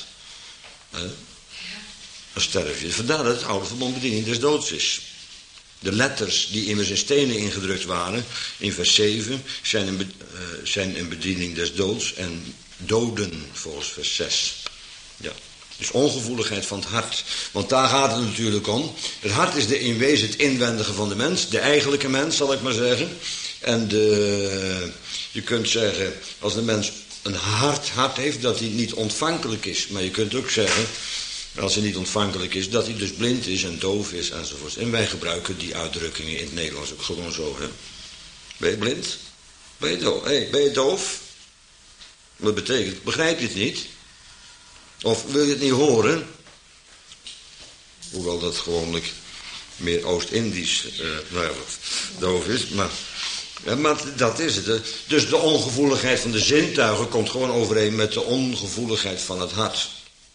Dan sterf je. Vandaar dat het oude verbond bediening des doods is. De letters die immers in stenen ingedrukt waren, in vers 7, zijn een bediening des doods en doden volgens vers 6. Ja. Dus ongevoeligheid van het hart. Want daar gaat het natuurlijk om. Het hart is in wezen het inwendige van de mens. De eigenlijke mens, zal ik maar zeggen. En je kunt zeggen, als de mens een hart heeft, dat hij niet ontvankelijk is. Maar je kunt ook zeggen, als hij niet ontvankelijk is, dat hij dus blind is en doof is enzovoort. En wij gebruiken die uitdrukkingen in het Nederlands ook gewoon zo. Hè? Ben je blind? Ben je doof? Ben je doof? Wat betekent? Begrijp je het niet? Of wil je het niet horen? Hoewel dat gewoonlijk meer Oost-Indisch doof is. Maar dat is het. Dus de ongevoeligheid van de zintuigen komt gewoon overeen met de ongevoeligheid van het hart.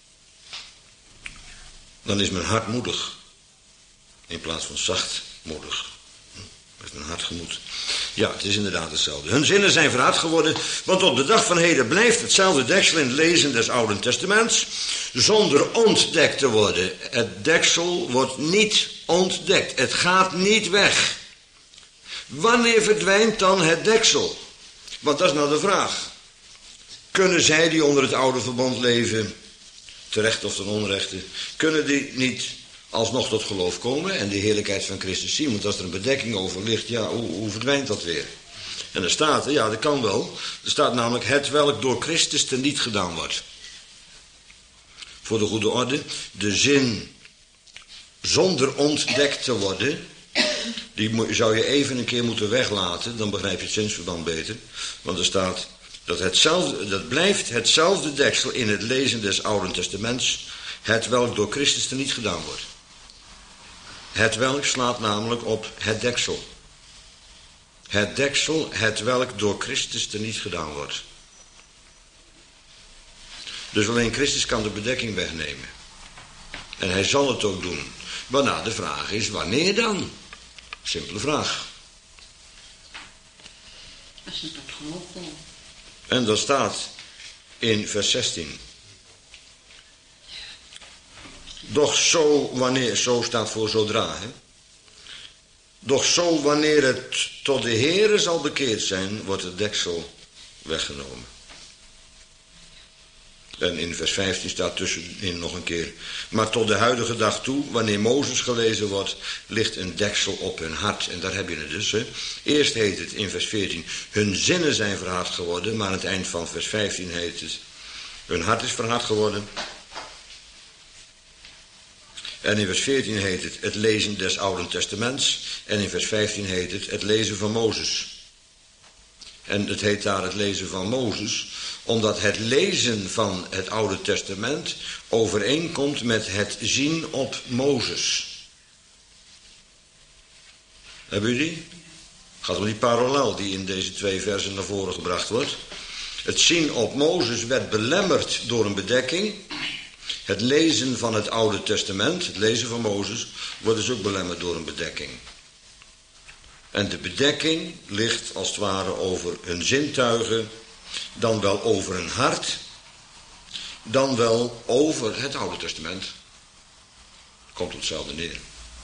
Dan is men hardmoedig. In plaats van zachtmoedig. Met mijn hart gemoed. Ja, het is inderdaad hetzelfde. Hun zinnen zijn verhard geworden, want op de dag van heden blijft hetzelfde deksel in het lezen des Oude Testaments, zonder ontdekt te worden. Het deksel wordt niet ontdekt. Het gaat niet weg. Wanneer verdwijnt dan het deksel? Want dat is nou de vraag. Kunnen zij die onder het oude verbond leven, terecht of ten onrechte, kunnen die niet alsnog tot geloof komen en de heerlijkheid van Christus zien? Want als er een bedekking over ligt, ja, hoe verdwijnt dat weer? En er staat, ja, dat kan wel. Er staat namelijk het welk door Christus teniet gedaan wordt. Voor de goede orde, de zin zonder ontdekt te worden, die zou je even een keer moeten weglaten, dan begrijp je het zinsverband beter. Want er staat dat blijft hetzelfde deksel in het lezen des Oude Testaments, het welk door Christus teniet gedaan wordt. Het welk slaat namelijk op het deksel. Het deksel, het welk door Christus teniet gedaan wordt. Dus alleen Christus kan de bedekking wegnemen. En hij zal het ook doen. Waarna de vraag is, wanneer dan? Simpele vraag. Als ze tot geloof komen. En dat staat in vers 16. Doch zo wanneer, zo staat voor zodra, hè. Doch zo wanneer het tot de Heere zal bekeerd zijn, wordt het deksel weggenomen. En in vers 15 staat tussenin nog een keer. Maar tot de huidige dag toe, wanneer Mozes gelezen wordt, ligt een deksel op hun hart. En daar heb je het dus. Hè. Eerst heet het in vers 14, hun zinnen zijn verhard geworden. Maar aan het eind van vers 15 heet het, hun hart is verhard geworden. En in vers 14 heet het, het lezen des Oude Testaments. En in vers 15 heet het lezen van Mozes. En het heet daar het lezen van Mozes, omdat het lezen van het Oude Testament overeenkomt met het zien op Mozes. Hebben jullie die? Het gaat om die parallel die in deze twee versen naar voren gebracht wordt. Het zien op Mozes werd belemmerd door een bedekking. Het lezen van het Oude Testament, het lezen van Mozes, wordt dus ook belemmerd door een bedekking. En de bedekking ligt als het ware over hun zintuigen, dan wel over hun hart, dan wel over het Oude Testament. Komt op hetzelfde neer.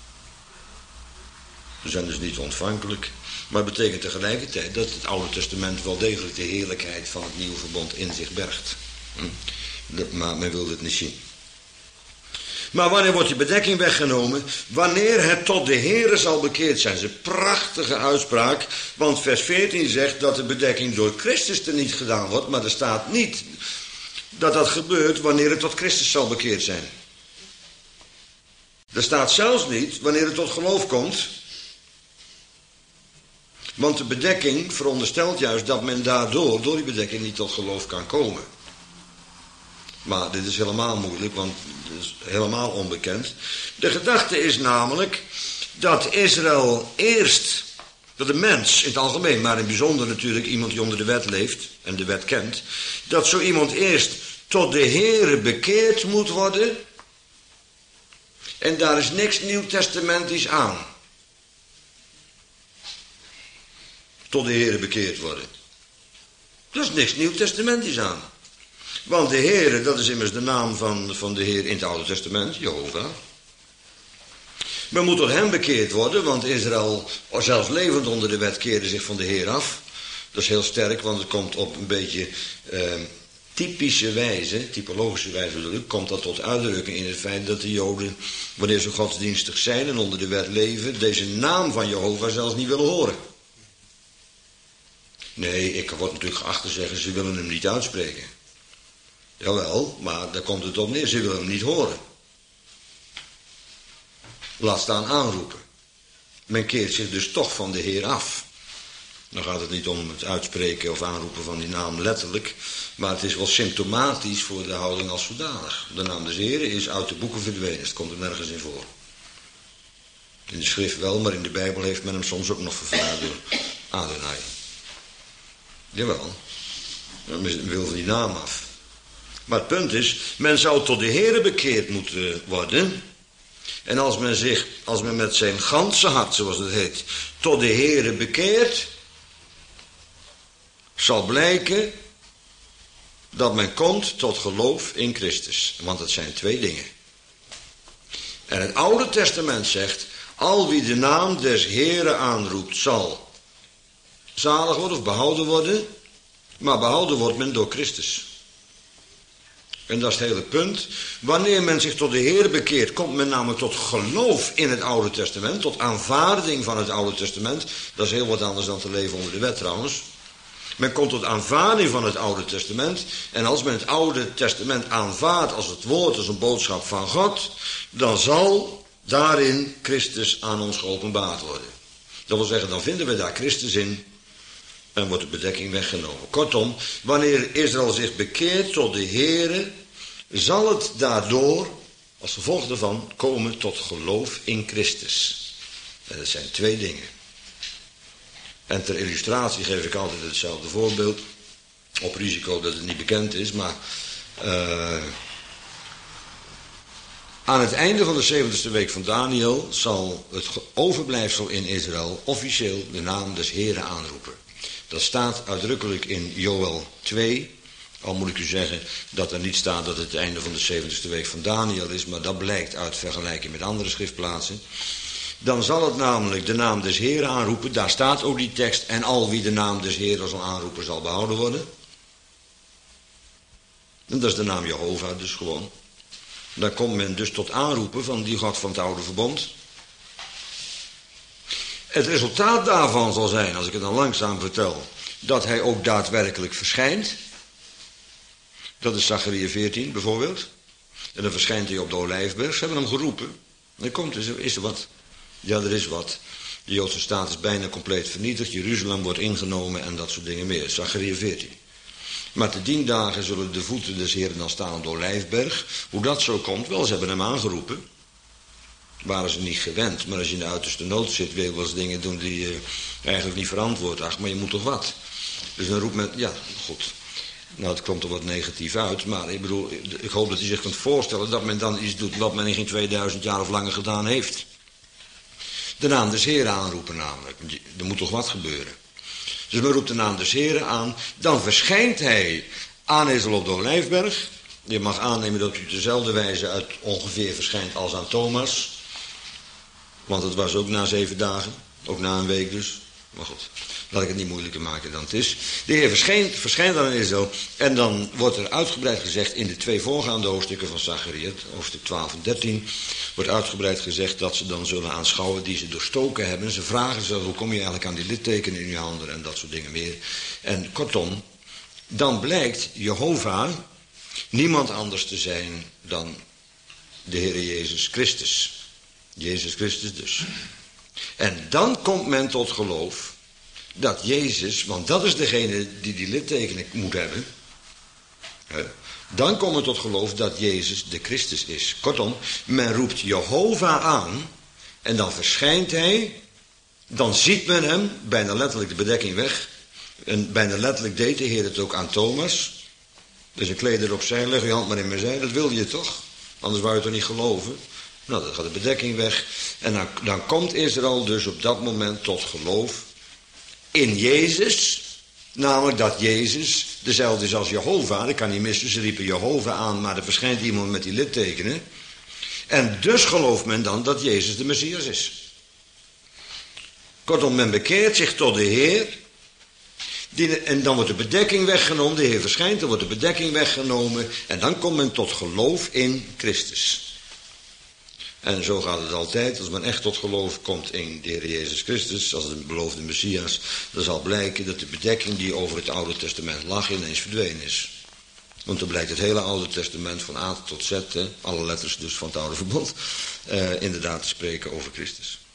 Ze zijn dus niet ontvankelijk, maar het betekent tegelijkertijd dat het Oude Testament wel degelijk de heerlijkheid van het nieuwe verbond in zich bergt. Maar men wil het niet zien. Maar wanneer wordt die bedekking weggenomen? Wanneer het tot de Heere zal bekeerd zijn. Dat is een prachtige uitspraak. Want vers 14 zegt dat de bedekking door Christus teniet gedaan wordt. Maar er staat niet dat dat gebeurt wanneer het tot Christus zal bekeerd zijn. Er staat zelfs niet wanneer het tot geloof komt. Want de bedekking veronderstelt juist dat men daardoor, door die bedekking, niet tot geloof kan komen. Maar dit is helemaal moeilijk, want het is helemaal onbekend. De gedachte is namelijk dat Israël eerst dat de mens in het algemeen, maar in het bijzonder natuurlijk iemand die onder de wet leeft en de wet kent, dat zo iemand eerst tot de Heere bekeerd moet worden. En daar is niks nieuwtestamentisch aan. Tot de Heere bekeerd worden. Er is niks nieuwtestamentisch aan. Want de Heere, dat is immers de naam van de Heer in het Oude Testament, Jehovah. Men moet tot hem bekeerd worden, want Israël, zelfs levend onder de wet, keerde zich van de Heer af. Dat is heel sterk, want het komt op een beetje typische wijze, typologische wijze bedoel ik, komt dat tot uitdrukking in het feit dat de Joden, wanneer ze godsdienstig zijn en onder de wet leven, deze naam van Jehovah zelfs niet willen horen. Nee, ik word natuurlijk geacht te zeggen, ze willen hem niet uitspreken. Jawel, maar daar komt het op neer, ze willen hem niet horen. Laat staan aanroepen. Men keert zich dus toch van de Heer af. Dan gaat het niet om het uitspreken of aanroepen van die naam letterlijk, maar het is wel symptomatisch voor de houding als zodanig. De naam des Heren is uit de boeken verdwenen, het komt er nergens in voor. In de schrift wel, maar in de Bijbel heeft men hem soms ook nog vervaard door Adonai. Jawel, men wil van die naam af. Maar het punt is, men zou tot de Heere bekeerd moeten worden. En als men met zijn ganse hart, zoals het heet, tot de Heere bekeert, zal blijken dat men komt tot geloof in Christus. Want het zijn twee dingen. En het Oude Testament zegt, al wie de naam des Heere aanroept, zal zalig worden of behouden worden. Maar behouden wordt men door Christus. En dat is het hele punt. Wanneer men zich tot de Heer bekeert, komt men namelijk tot geloof in het Oude Testament, tot aanvaarding van het Oude Testament. Dat is heel wat anders dan te leven onder de wet trouwens. Men komt tot aanvaarding van het Oude Testament. En als men het Oude Testament aanvaardt als het woord, als een boodschap van God, dan zal daarin Christus aan ons geopenbaard worden. Dat wil zeggen, dan vinden we daar Christus in en wordt de bedekking weggenomen. Kortom, wanneer Israël zich bekeert tot de Heere, zal het daardoor, als gevolg daarvan, komen tot geloof in Christus. En dat zijn twee dingen. En ter illustratie geef ik altijd hetzelfde voorbeeld. Op risico dat het niet bekend is, maar aan het einde van de 70ste week van Daniel zal het overblijfsel in Israël officieel de naam des Heren aanroepen. Dat staat uitdrukkelijk in Joël 2. Al moet ik u zeggen dat er niet staat dat het einde van de 70ste week van Daniel is, maar dat blijkt uit vergelijking met andere schriftplaatsen. Dan zal het namelijk de naam des Heren aanroepen. Daar staat ook die tekst. En al wie de naam des Heren zal aanroepen zal behouden worden. En dat is de naam Jehovah dus gewoon. Dan komt men dus tot aanroepen van die God van het oude verbond. Het resultaat daarvan zal zijn, als ik het dan langzaam vertel, dat hij ook daadwerkelijk verschijnt. Dat is Zacharia 14 bijvoorbeeld. En dan verschijnt hij op de Olijfberg. Ze hebben hem geroepen. En dan komt is er wat. Ja, er is wat. De Joodse staat is bijna compleet vernietigd. Jeruzalem wordt ingenomen en dat soort dingen meer. Zacharia 14. Maar te 10 dagen zullen de voeten des Heren dan staan op de Olijfberg. Hoe dat zo komt? Wel, ze hebben hem aangeroepen. Waren ze niet gewend. Maar als je in de uiterste nood zit, wil je wel eens dingen doen die je eigenlijk niet verantwoord acht. Maar je moet toch wat. Dus dan roept men, ja, goed. Nou, het komt er wat negatief uit. Maar ik bedoel, ik hoop dat u zich kunt voorstellen dat men dan iets doet wat men in geen 2000 jaar of langer gedaan heeft. De naam des Heren aanroepen namelijk. Er moet toch wat gebeuren. Dus men roept de naam des Heren aan. Dan verschijnt hij aan Israël op de Olijfberg. Je mag aannemen dat u op dezelfde wijze uit ongeveer verschijnt als aan Thomas. Want het was ook na 7 dagen. Ook na een week dus. Maar goed, laat ik het niet moeilijker maken dan het is. De Heer verschijnt dan in Israël. En dan wordt er uitgebreid gezegd in de 2 voorgaande hoofdstukken van Zacharia, hoofdstuk 12 en 13, wordt uitgebreid gezegd dat ze dan zullen aanschouwen die ze doorstoken hebben. Ze vragen ze, hoe kom je eigenlijk aan die littekenen in je handen en dat soort dingen meer. En kortom, dan blijkt Jehovah niemand anders te zijn dan de Heer Jezus Christus. Jezus Christus dus. En dan komt men tot geloof dat Jezus, want dat is degene die die littekenen moet hebben. Dan komt men tot geloof dat Jezus de Christus is. Kortom, men roept Jehovah aan en dan verschijnt hij dan ziet men hem, bijna letterlijk de bedekking weg. En bijna letterlijk deed de Heer het ook aan Thomas. Dus een kleed erop zijn, leg je hand maar in mijn zij, dat wilde je toch? Anders wou je toch niet geloven? Nou, dan gaat de bedekking weg. En dan komt Israël dus op dat moment tot geloof in Jezus. Namelijk dat Jezus dezelfde is als Jehovah. Dat kan niet missen, ze riepen Jehovah aan, maar er verschijnt iemand met die littekenen. En dus gelooft men dan dat Jezus de Messias is. Kortom, men bekeert zich tot de Heer. En dan wordt de bedekking weggenomen. De Heer verschijnt, dan wordt de bedekking weggenomen. En dan komt men tot geloof in Christus. En zo gaat het altijd. Als men echt tot geloof komt in de Heer Jezus Christus, als de beloofde Messias, dan zal blijken dat de bedekking die over het Oude Testament lag ineens verdwenen is. Want dan blijkt het hele Oude Testament van A tot Z, alle letters dus van het Oude Verbond, inderdaad te spreken over Christus.